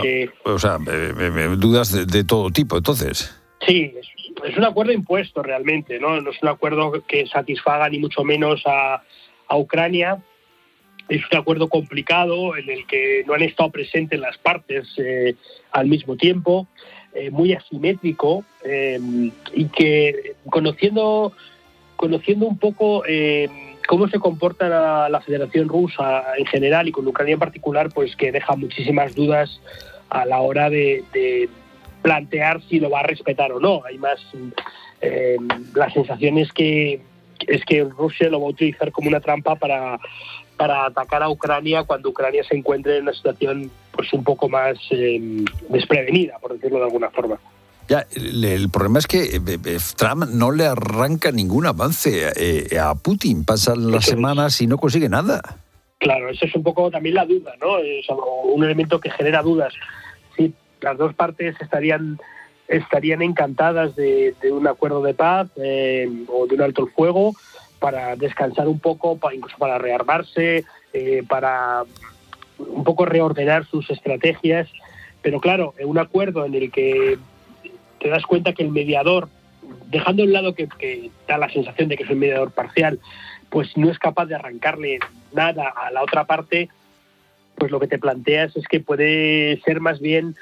Dudas de todo tipo, entonces. Sí, es un acuerdo impuesto realmente, ¿no? No es un acuerdo que satisfaga ni mucho menos a Ucrania. Es un acuerdo complicado en el que no han estado presentes las partes al mismo tiempo, muy asimétrico, y que conociendo un poco cómo se comporta la Federación Rusa en general y con Ucrania en particular, pues que deja muchísimas dudas a la hora de plantear si lo va a respetar o no. Hay más la sensación es que Rusia lo va a utilizar como una trampa para atacar a Ucrania cuando Ucrania se encuentre en una situación pues un poco más desprevenida, por decirlo de alguna forma. Ya, el problema es que Trump no le arranca ningún avance a Putin. Pasan las semanas y no consigue nada. Claro, eso es un poco también la duda, ¿no? Es un elemento que genera dudas. Sí, las dos partes estarían encantadas de un acuerdo de paz o de un alto el fuego para descansar un poco, incluso para rearmarse, para un poco reordenar sus estrategias. Pero claro, un acuerdo en el que te das cuenta que el mediador, dejando a un lado que da la sensación de que es un mediador parcial, pues no es capaz de arrancarle nada a la otra parte, pues lo que te planteas es que puede ser más bien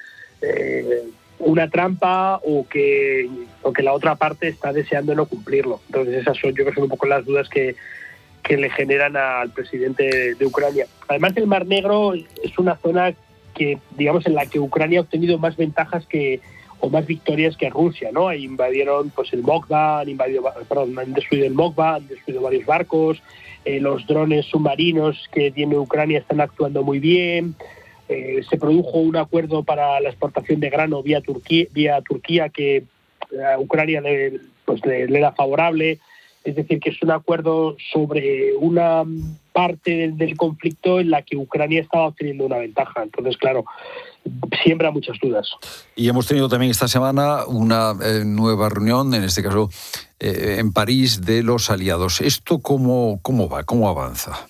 una trampa o que la otra parte está deseando no cumplirlo. Entonces esas son, yo creo que son un poco las dudas que le generan al presidente de Ucrania. Además, el Mar Negro es una zona que, digamos, en la que Ucrania ha obtenido más ventajas o más victorias que Rusia, ¿no? Invadieron pues el Mokhva, han destruido el Mokhva, han destruido varios barcos, los drones submarinos que tiene Ucrania están actuando muy bien. Se produjo un acuerdo para la exportación de grano vía Turquía que a Ucrania le era favorable. Es decir, que es un acuerdo sobre una parte del conflicto en la que Ucrania estaba obteniendo una ventaja. Entonces, claro, siembra muchas dudas. Y hemos tenido también esta semana una nueva reunión, en este caso en París, de los aliados. ¿Esto cómo va? ¿Cómo avanza?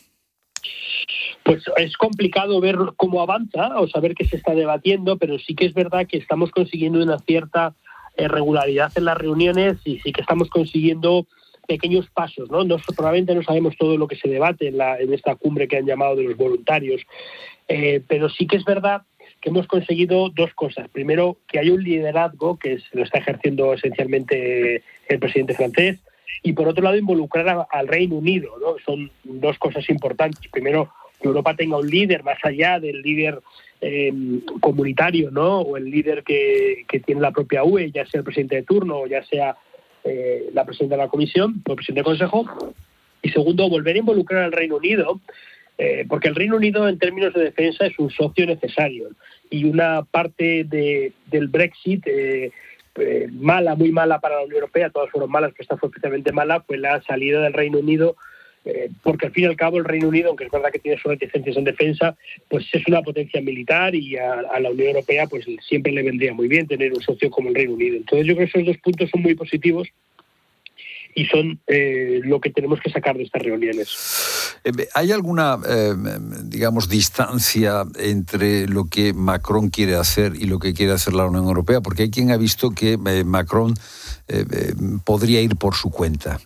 Pues es complicado ver cómo avanza o saber qué se está debatiendo, pero sí que es verdad que estamos consiguiendo una cierta regularidad en las reuniones y sí que estamos consiguiendo pequeños pasos, ¿no? Probablemente no sabemos todo lo que se debate en esta cumbre que han llamado de los voluntarios, pero sí que es verdad que hemos conseguido dos cosas. Primero, que hay un liderazgo que lo está ejerciendo esencialmente el presidente francés, y por otro lado involucrar al Reino Unido, ¿no? Son dos cosas importantes. Primero, que Europa tenga un líder más allá del líder comunitario, ¿no? O el líder que tiene la propia UE, ya sea el presidente de turno o ya sea la presidenta de la Comisión o el presidente del Consejo. Y segundo, volver a involucrar al Reino Unido, porque el Reino Unido en términos de defensa es un socio necesario, y una parte del Brexit mala, muy mala para la Unión Europea, todas fueron malas, pero esta fue especialmente mala, fue la salida del Reino Unido, porque al fin y al cabo el Reino Unido, aunque es verdad que tiene sus reticencias en defensa, pues es una potencia militar, y a la Unión Europea pues siempre le vendría muy bien tener un socio como el Reino Unido. Entonces yo creo que esos dos puntos son muy positivos y son lo que tenemos que sacar de estas reuniones. ¿Hay alguna, digamos, distancia entre lo que Macron quiere hacer y lo que quiere hacer la Unión Europea? Porque hay quien ha visto que Macron podría ir por su cuenta.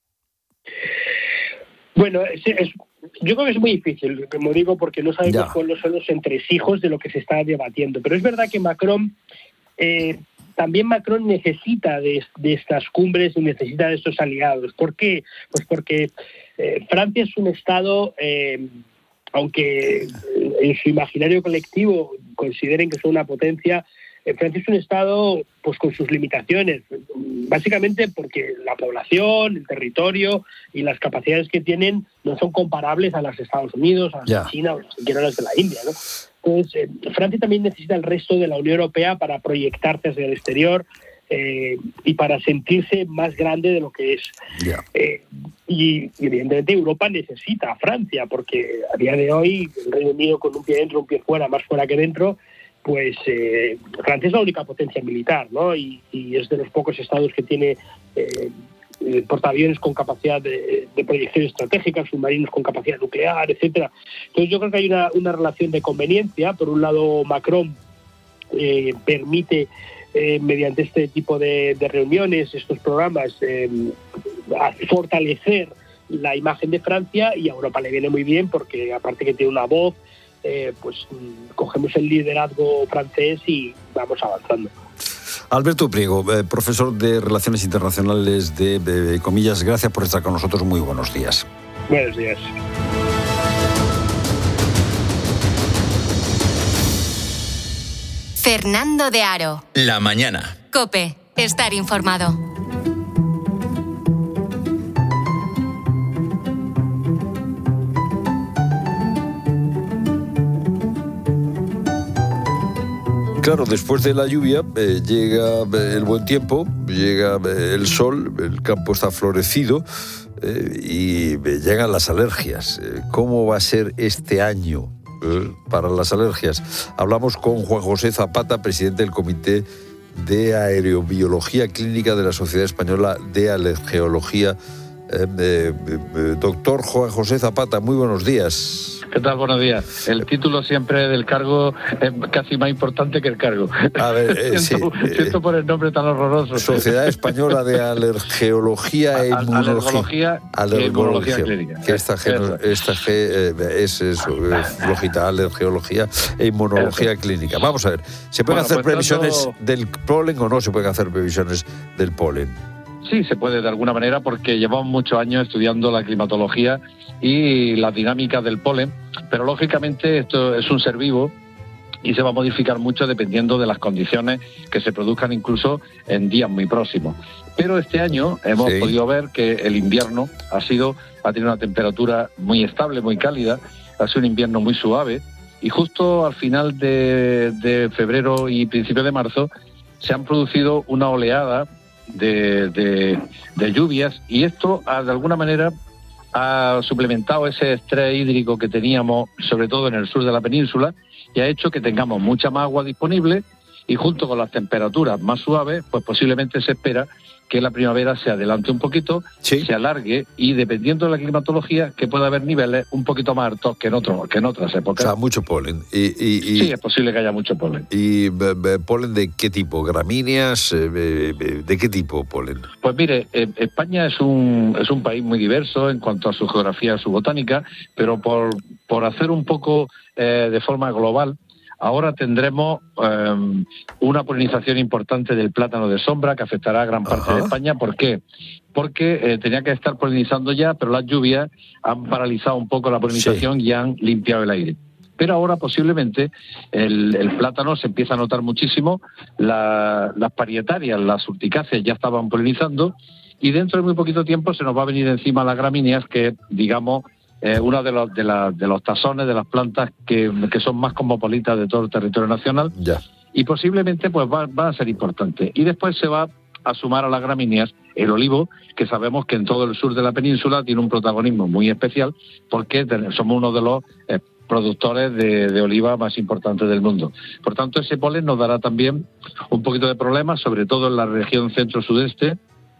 Bueno, yo creo que es muy difícil, como digo, porque no sabemos cuáles son los entresijos de lo que se está debatiendo. Pero es verdad que Macron... También Macron necesita de estas cumbres y necesita de estos aliados. ¿Por qué? Pues porque Francia es un Estado, aunque en su imaginario colectivo consideren que son una potencia, Francia es un Estado pues con sus limitaciones, básicamente porque la población, el territorio y las capacidades que tienen no son comparables a las de Estados Unidos, a las de China o siquiera a las de la India, ¿no? Entonces, Francia también necesita el resto de la Unión Europea para proyectarse hacia el exterior y para sentirse más grande de lo que es. Y evidentemente Europa necesita a Francia, porque a día de hoy el Reino Unido con un pie dentro, un pie fuera, más fuera que dentro, pues Francia es la única potencia militar, ¿no? Y es de los pocos estados que tiene portaaviones con capacidad de proyección estratégica, submarinos con capacidad nuclear, etcétera. Entonces yo creo que hay una relación de conveniencia. Por un lado, Macron permite, mediante este tipo de reuniones, estos programas, fortalecer la imagen de Francia, y a Europa le viene muy bien porque, aparte que tiene una voz, pues cogemos el liderazgo francés y vamos avanzando. Alberto Priego, profesor de Relaciones Internacionales de Comillas, gracias por estar con nosotros. Muy buenos días. Buenos días. Fernando de Aro. La mañana. COPE. Estar informado. Claro, después de la lluvia llega el buen tiempo, llega el sol, el campo está florecido y llegan las alergias. ¿Cómo va a ser este año para las alergias? Hablamos con Juan José Zapata, presidente del Comité de Aerobiología Clínica de la Sociedad Española de Alergiología. Doctor Juan José Zapata, muy buenos días. ¿Qué tal? Buenos días. El título siempre del cargo es casi más importante que el cargo. A ver, siento por el nombre tan horroroso. Sociedad Española de Alergiología e Inmunología. Inmunología Clínica. Que esta G es eso, flojita, Alergiología e Inmunología Clínica. Vamos a ver, ¿se pueden hacer previsiones del polen o no se pueden hacer previsiones del polen? Sí, se puede de alguna manera porque llevamos muchos años estudiando la climatología y las dinámicas del polen, pero lógicamente esto es un ser vivo y se va a modificar mucho dependiendo de las condiciones que se produzcan incluso en días muy próximos. Pero este año hemos podido ver que el invierno ha tenido una temperatura muy estable, muy cálida, ha sido un invierno muy suave y justo al final de febrero y principios de marzo se han producido una oleada de lluvias y esto de alguna manera ha suplementado ese estrés hídrico que teníamos sobre todo en el sur de la península y ha hecho que tengamos mucha más agua disponible y junto con las temperaturas más suaves pues posiblemente se espera que la primavera se adelante un poquito, se alargue y dependiendo de la climatología que pueda haber niveles un poquito más altos que en otras épocas. O sea, mucho polen. Sí, es posible que haya mucho polen. ¿Y polen de qué tipo? ¿Gramíneas? ¿De qué tipo polen? Pues mire, España es un país muy diverso en cuanto a su geografía y su botánica, pero por hacer un poco de forma global, ahora tendremos una polinización importante del plátano de sombra que afectará a gran parte de España. ¿Por qué? Porque tenía que estar polinizando ya, pero las lluvias han paralizado un poco la polinización y han limpiado el aire. Pero ahora posiblemente el plátano se empieza a notar muchísimo, las parietarias, las urticáceas ya estaban polinizando y dentro de muy poquito tiempo se nos va a venir encima las gramíneas que, digamos, uno de los tazones de las plantas que son más cosmopolitas de todo el territorio nacional y posiblemente pues van a ser importantes. Y después se va a sumar a las gramíneas el olivo, que sabemos que en todo el sur de la península tiene un protagonismo muy especial porque somos uno de los productores de oliva más importantes del mundo. Por tanto, ese polen nos dará también un poquito de problemas, sobre todo en la región centro-sudeste,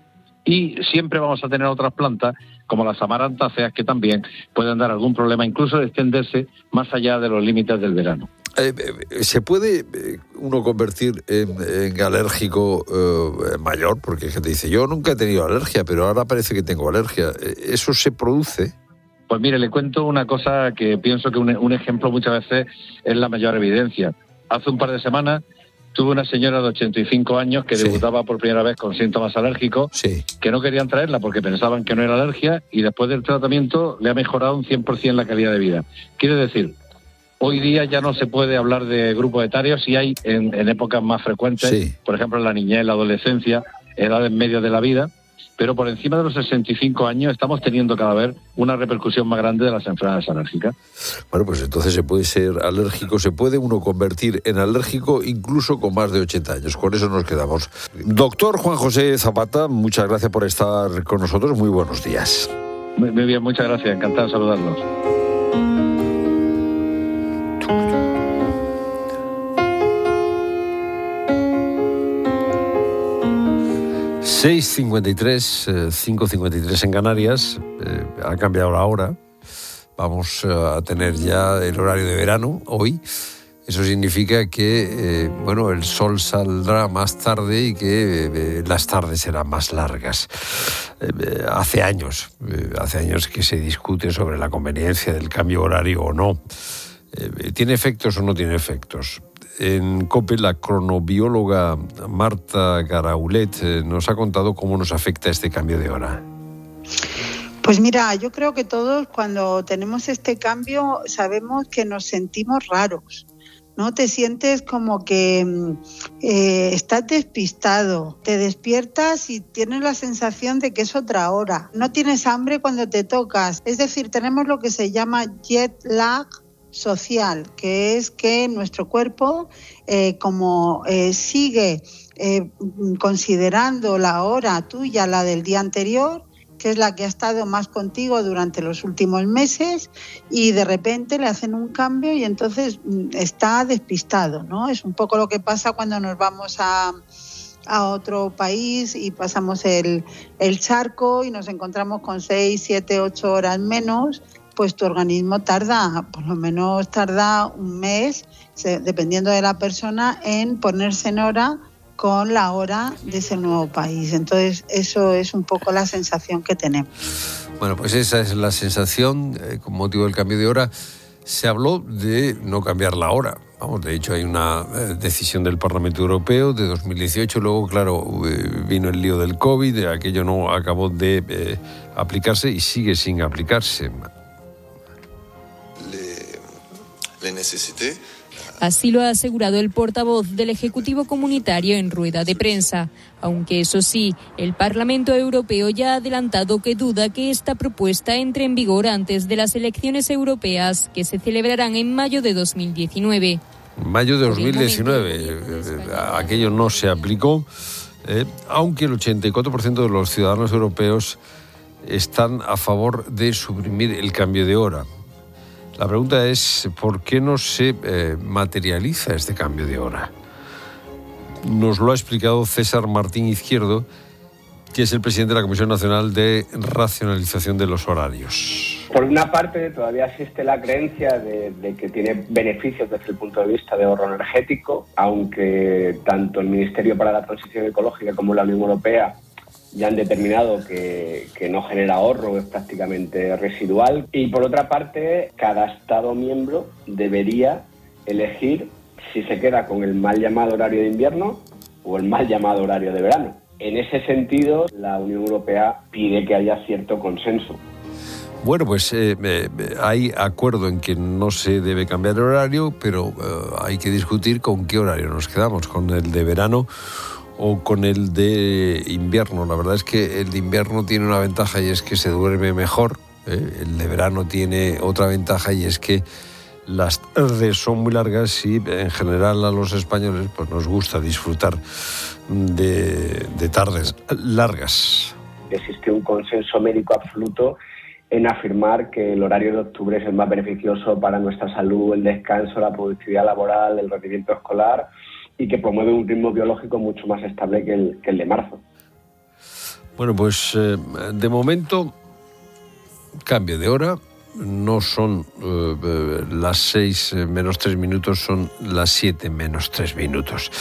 y siempre vamos a tener otras plantas como las amarantáceas que también pueden dar algún problema, incluso de extenderse más allá de los límites del verano. ¿Se puede uno convertir en alérgico mayor? Porque hay gente que dice, yo nunca he tenido alergia, pero ahora parece que tengo alergia. ¿Eso se produce? Pues mire, le cuento una cosa que pienso que un ejemplo muchas veces es la mayor evidencia. Hace un par de semanas tuve una señora de 85 años que debutaba por primera vez con síntomas alérgicos, que no querían traerla porque pensaban que no era alergia y después del tratamiento le ha mejorado un 100% la calidad de vida. Quiere decir, hoy día ya no se puede hablar de grupos etarios, sí hay en épocas más frecuentes, por ejemplo en la niñez, la adolescencia, edades medias de la vida, pero por encima de los 65 años estamos teniendo cada vez una repercusión más grande de las enfermedades alérgicas. Bueno, pues entonces se puede ser alérgico, se puede uno convertir en alérgico incluso con más de 80 años. Con eso nos quedamos. Doctor Juan José Zapata, muchas gracias por estar con nosotros. Muy buenos días. Muy bien, muchas gracias. Encantado de saludarlos. 6:53, 5:53 en Canarias, ha cambiado la hora, vamos a tener ya el horario de verano hoy. Eso significa que el sol saldrá más tarde y que las tardes serán más largas. Hace años que se discute sobre la conveniencia del cambio horario o no. ¿Tiene efectos o no tiene efectos? En COPE, la cronobióloga Marta Garaulet nos ha contado cómo nos afecta este cambio de hora. Pues mira, yo creo que todos cuando tenemos este cambio sabemos que nos sentimos raros. ¿no? Te sientes como que estás despistado, te despiertas y tienes la sensación de que es otra hora. No tienes hambre cuando te tocas. Es decir, tenemos lo que se llama jet lag social, que es que nuestro cuerpo, sigue considerando la hora tuya, la del día anterior, que es la que ha estado más contigo durante los últimos meses, y de repente le hacen un cambio y entonces está despistado, ¿no? Es un poco lo que pasa cuando nos vamos a otro país y pasamos el charco y nos encontramos con 6, 7, 8 horas menos, pues tu organismo tarda un mes, dependiendo de la persona, en ponerse en hora con la hora de ese nuevo país. Entonces, eso es un poco la sensación que tenemos. Bueno, pues esa es la sensación. Con motivo del cambio de hora, se habló de no cambiar la hora. Vamos, de hecho, hay una decisión del Parlamento Europeo de 2018. Luego, claro, vino el lío del COVID, aquello no acabó de aplicarse y sigue sin aplicarse. Le necesité. Así lo ha asegurado el portavoz del Ejecutivo Comunitario en rueda de prensa. Aunque eso sí, el Parlamento Europeo ya ha adelantado que duda que esta propuesta entre en vigor antes de las elecciones europeas que se celebrarán en mayo de 2019. Mayo de 2019, aquello no se aplicó, aunque el 84% de los ciudadanos europeos están a favor de suprimir el cambio de hora. La pregunta es, ¿por qué no se materializa este cambio de hora? Nos lo ha explicado César Martín Izquierdo, que es el presidente de la Comisión Nacional de Racionalización de los Horarios. Por una parte, todavía existe la creencia de que tiene beneficios desde el punto de vista de ahorro energético, aunque tanto el Ministerio para la Transición Ecológica como la Unión Europea ya han determinado que no genera ahorro, es prácticamente residual. Y por otra parte, cada Estado miembro debería elegir si se queda con el mal llamado horario de invierno o el mal llamado horario de verano. En ese sentido, la Unión Europea pide que haya cierto consenso. Bueno, pues hay acuerdo en que no se debe cambiar el horario, pero hay que discutir con qué horario nos quedamos, con el de verano o con el de invierno. La verdad es que el de invierno tiene una ventaja y es que se duerme mejor. El de verano tiene otra ventaja y es que las tardes son muy largas y en general a los españoles pues nos gusta disfrutar de tardes largas. Existe un consenso médico absoluto en afirmar que el horario de octubre es el más beneficioso para nuestra salud, el descanso, la productividad laboral, el rendimiento escolar, y que promueve un ritmo biológico mucho más estable que el de marzo. Bueno, pues de momento, cambio de hora. No son las 6 menos 3 minutos, son las 7 menos 3 minutos.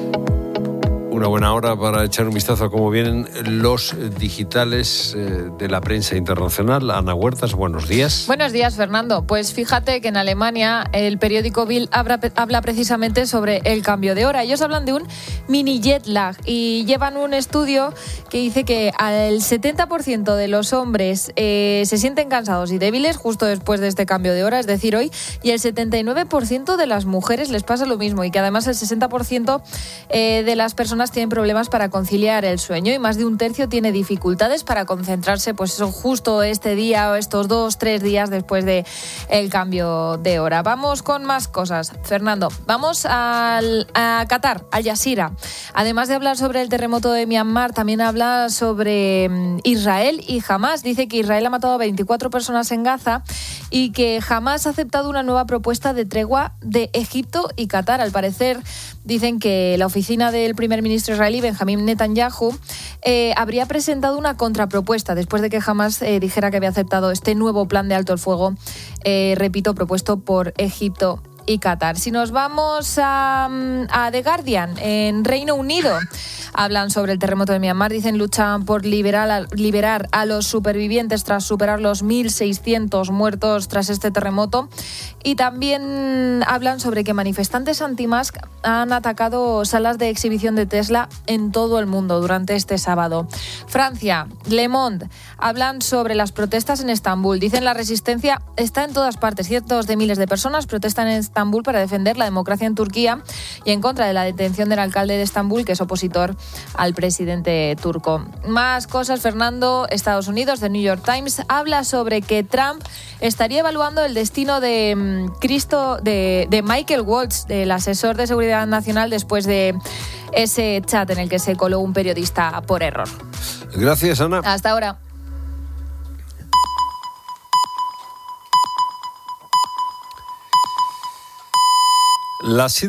Una buena hora para echar un vistazo a cómo vienen los digitales de la prensa internacional. Ana Huertas, buenos días. Buenos días, Fernando. Pues fíjate que en Alemania el periódico Bild habla precisamente sobre el cambio de hora. Ellos hablan de un mini jet lag y llevan un estudio que dice que al 70% de los hombres se sienten cansados y débiles justo después de este cambio de hora, es decir, hoy, y el 79% de las mujeres les pasa lo mismo, y que además el 60% de las personas tienen problemas para conciliar el sueño y más de un tercio tiene dificultades para concentrarse, pues eso, justo este día o estos 2-3 días después de el cambio de hora. Vamos con más cosas, Fernando. Vamos a Qatar, Al Jazeera. Además de hablar sobre el terremoto de Myanmar, también habla sobre Israel y Hamás. Dice que Israel ha matado a 24 personas en Gaza y que Hamás ha aceptado una nueva propuesta de tregua de Egipto y Qatar. Al parecer, dicen que la oficina del primer ministro israelí, Benjamín Netanyahu, habría presentado una contrapropuesta después de que Hamás dijera que había aceptado este nuevo plan de alto el fuego, repito, propuesto por Egipto y Qatar. Si nos vamos a The Guardian, en Reino Unido, hablan sobre el terremoto de Myanmar. Dicen luchan por liberar a los supervivientes tras superar los 1.600 muertos tras este terremoto. Y también hablan sobre que manifestantes anti-Musk han atacado salas de exhibición de Tesla en todo el mundo durante este sábado. Francia, Le Monde, hablan sobre las protestas en Estambul. Dicen la resistencia está en todas partes. Cientos de miles de personas protestan en Estambul Estambul para defender la democracia en Turquía y en contra de la detención del alcalde de Estambul, que es opositor al presidente turco. Más cosas, Fernando. Estados Unidos, The New York Times, habla sobre que Trump estaría evaluando el destino de Michael Waltz, del asesor de seguridad nacional, después de ese chat en el que se coló un periodista por error. Gracias, Ana. Hasta ahora. La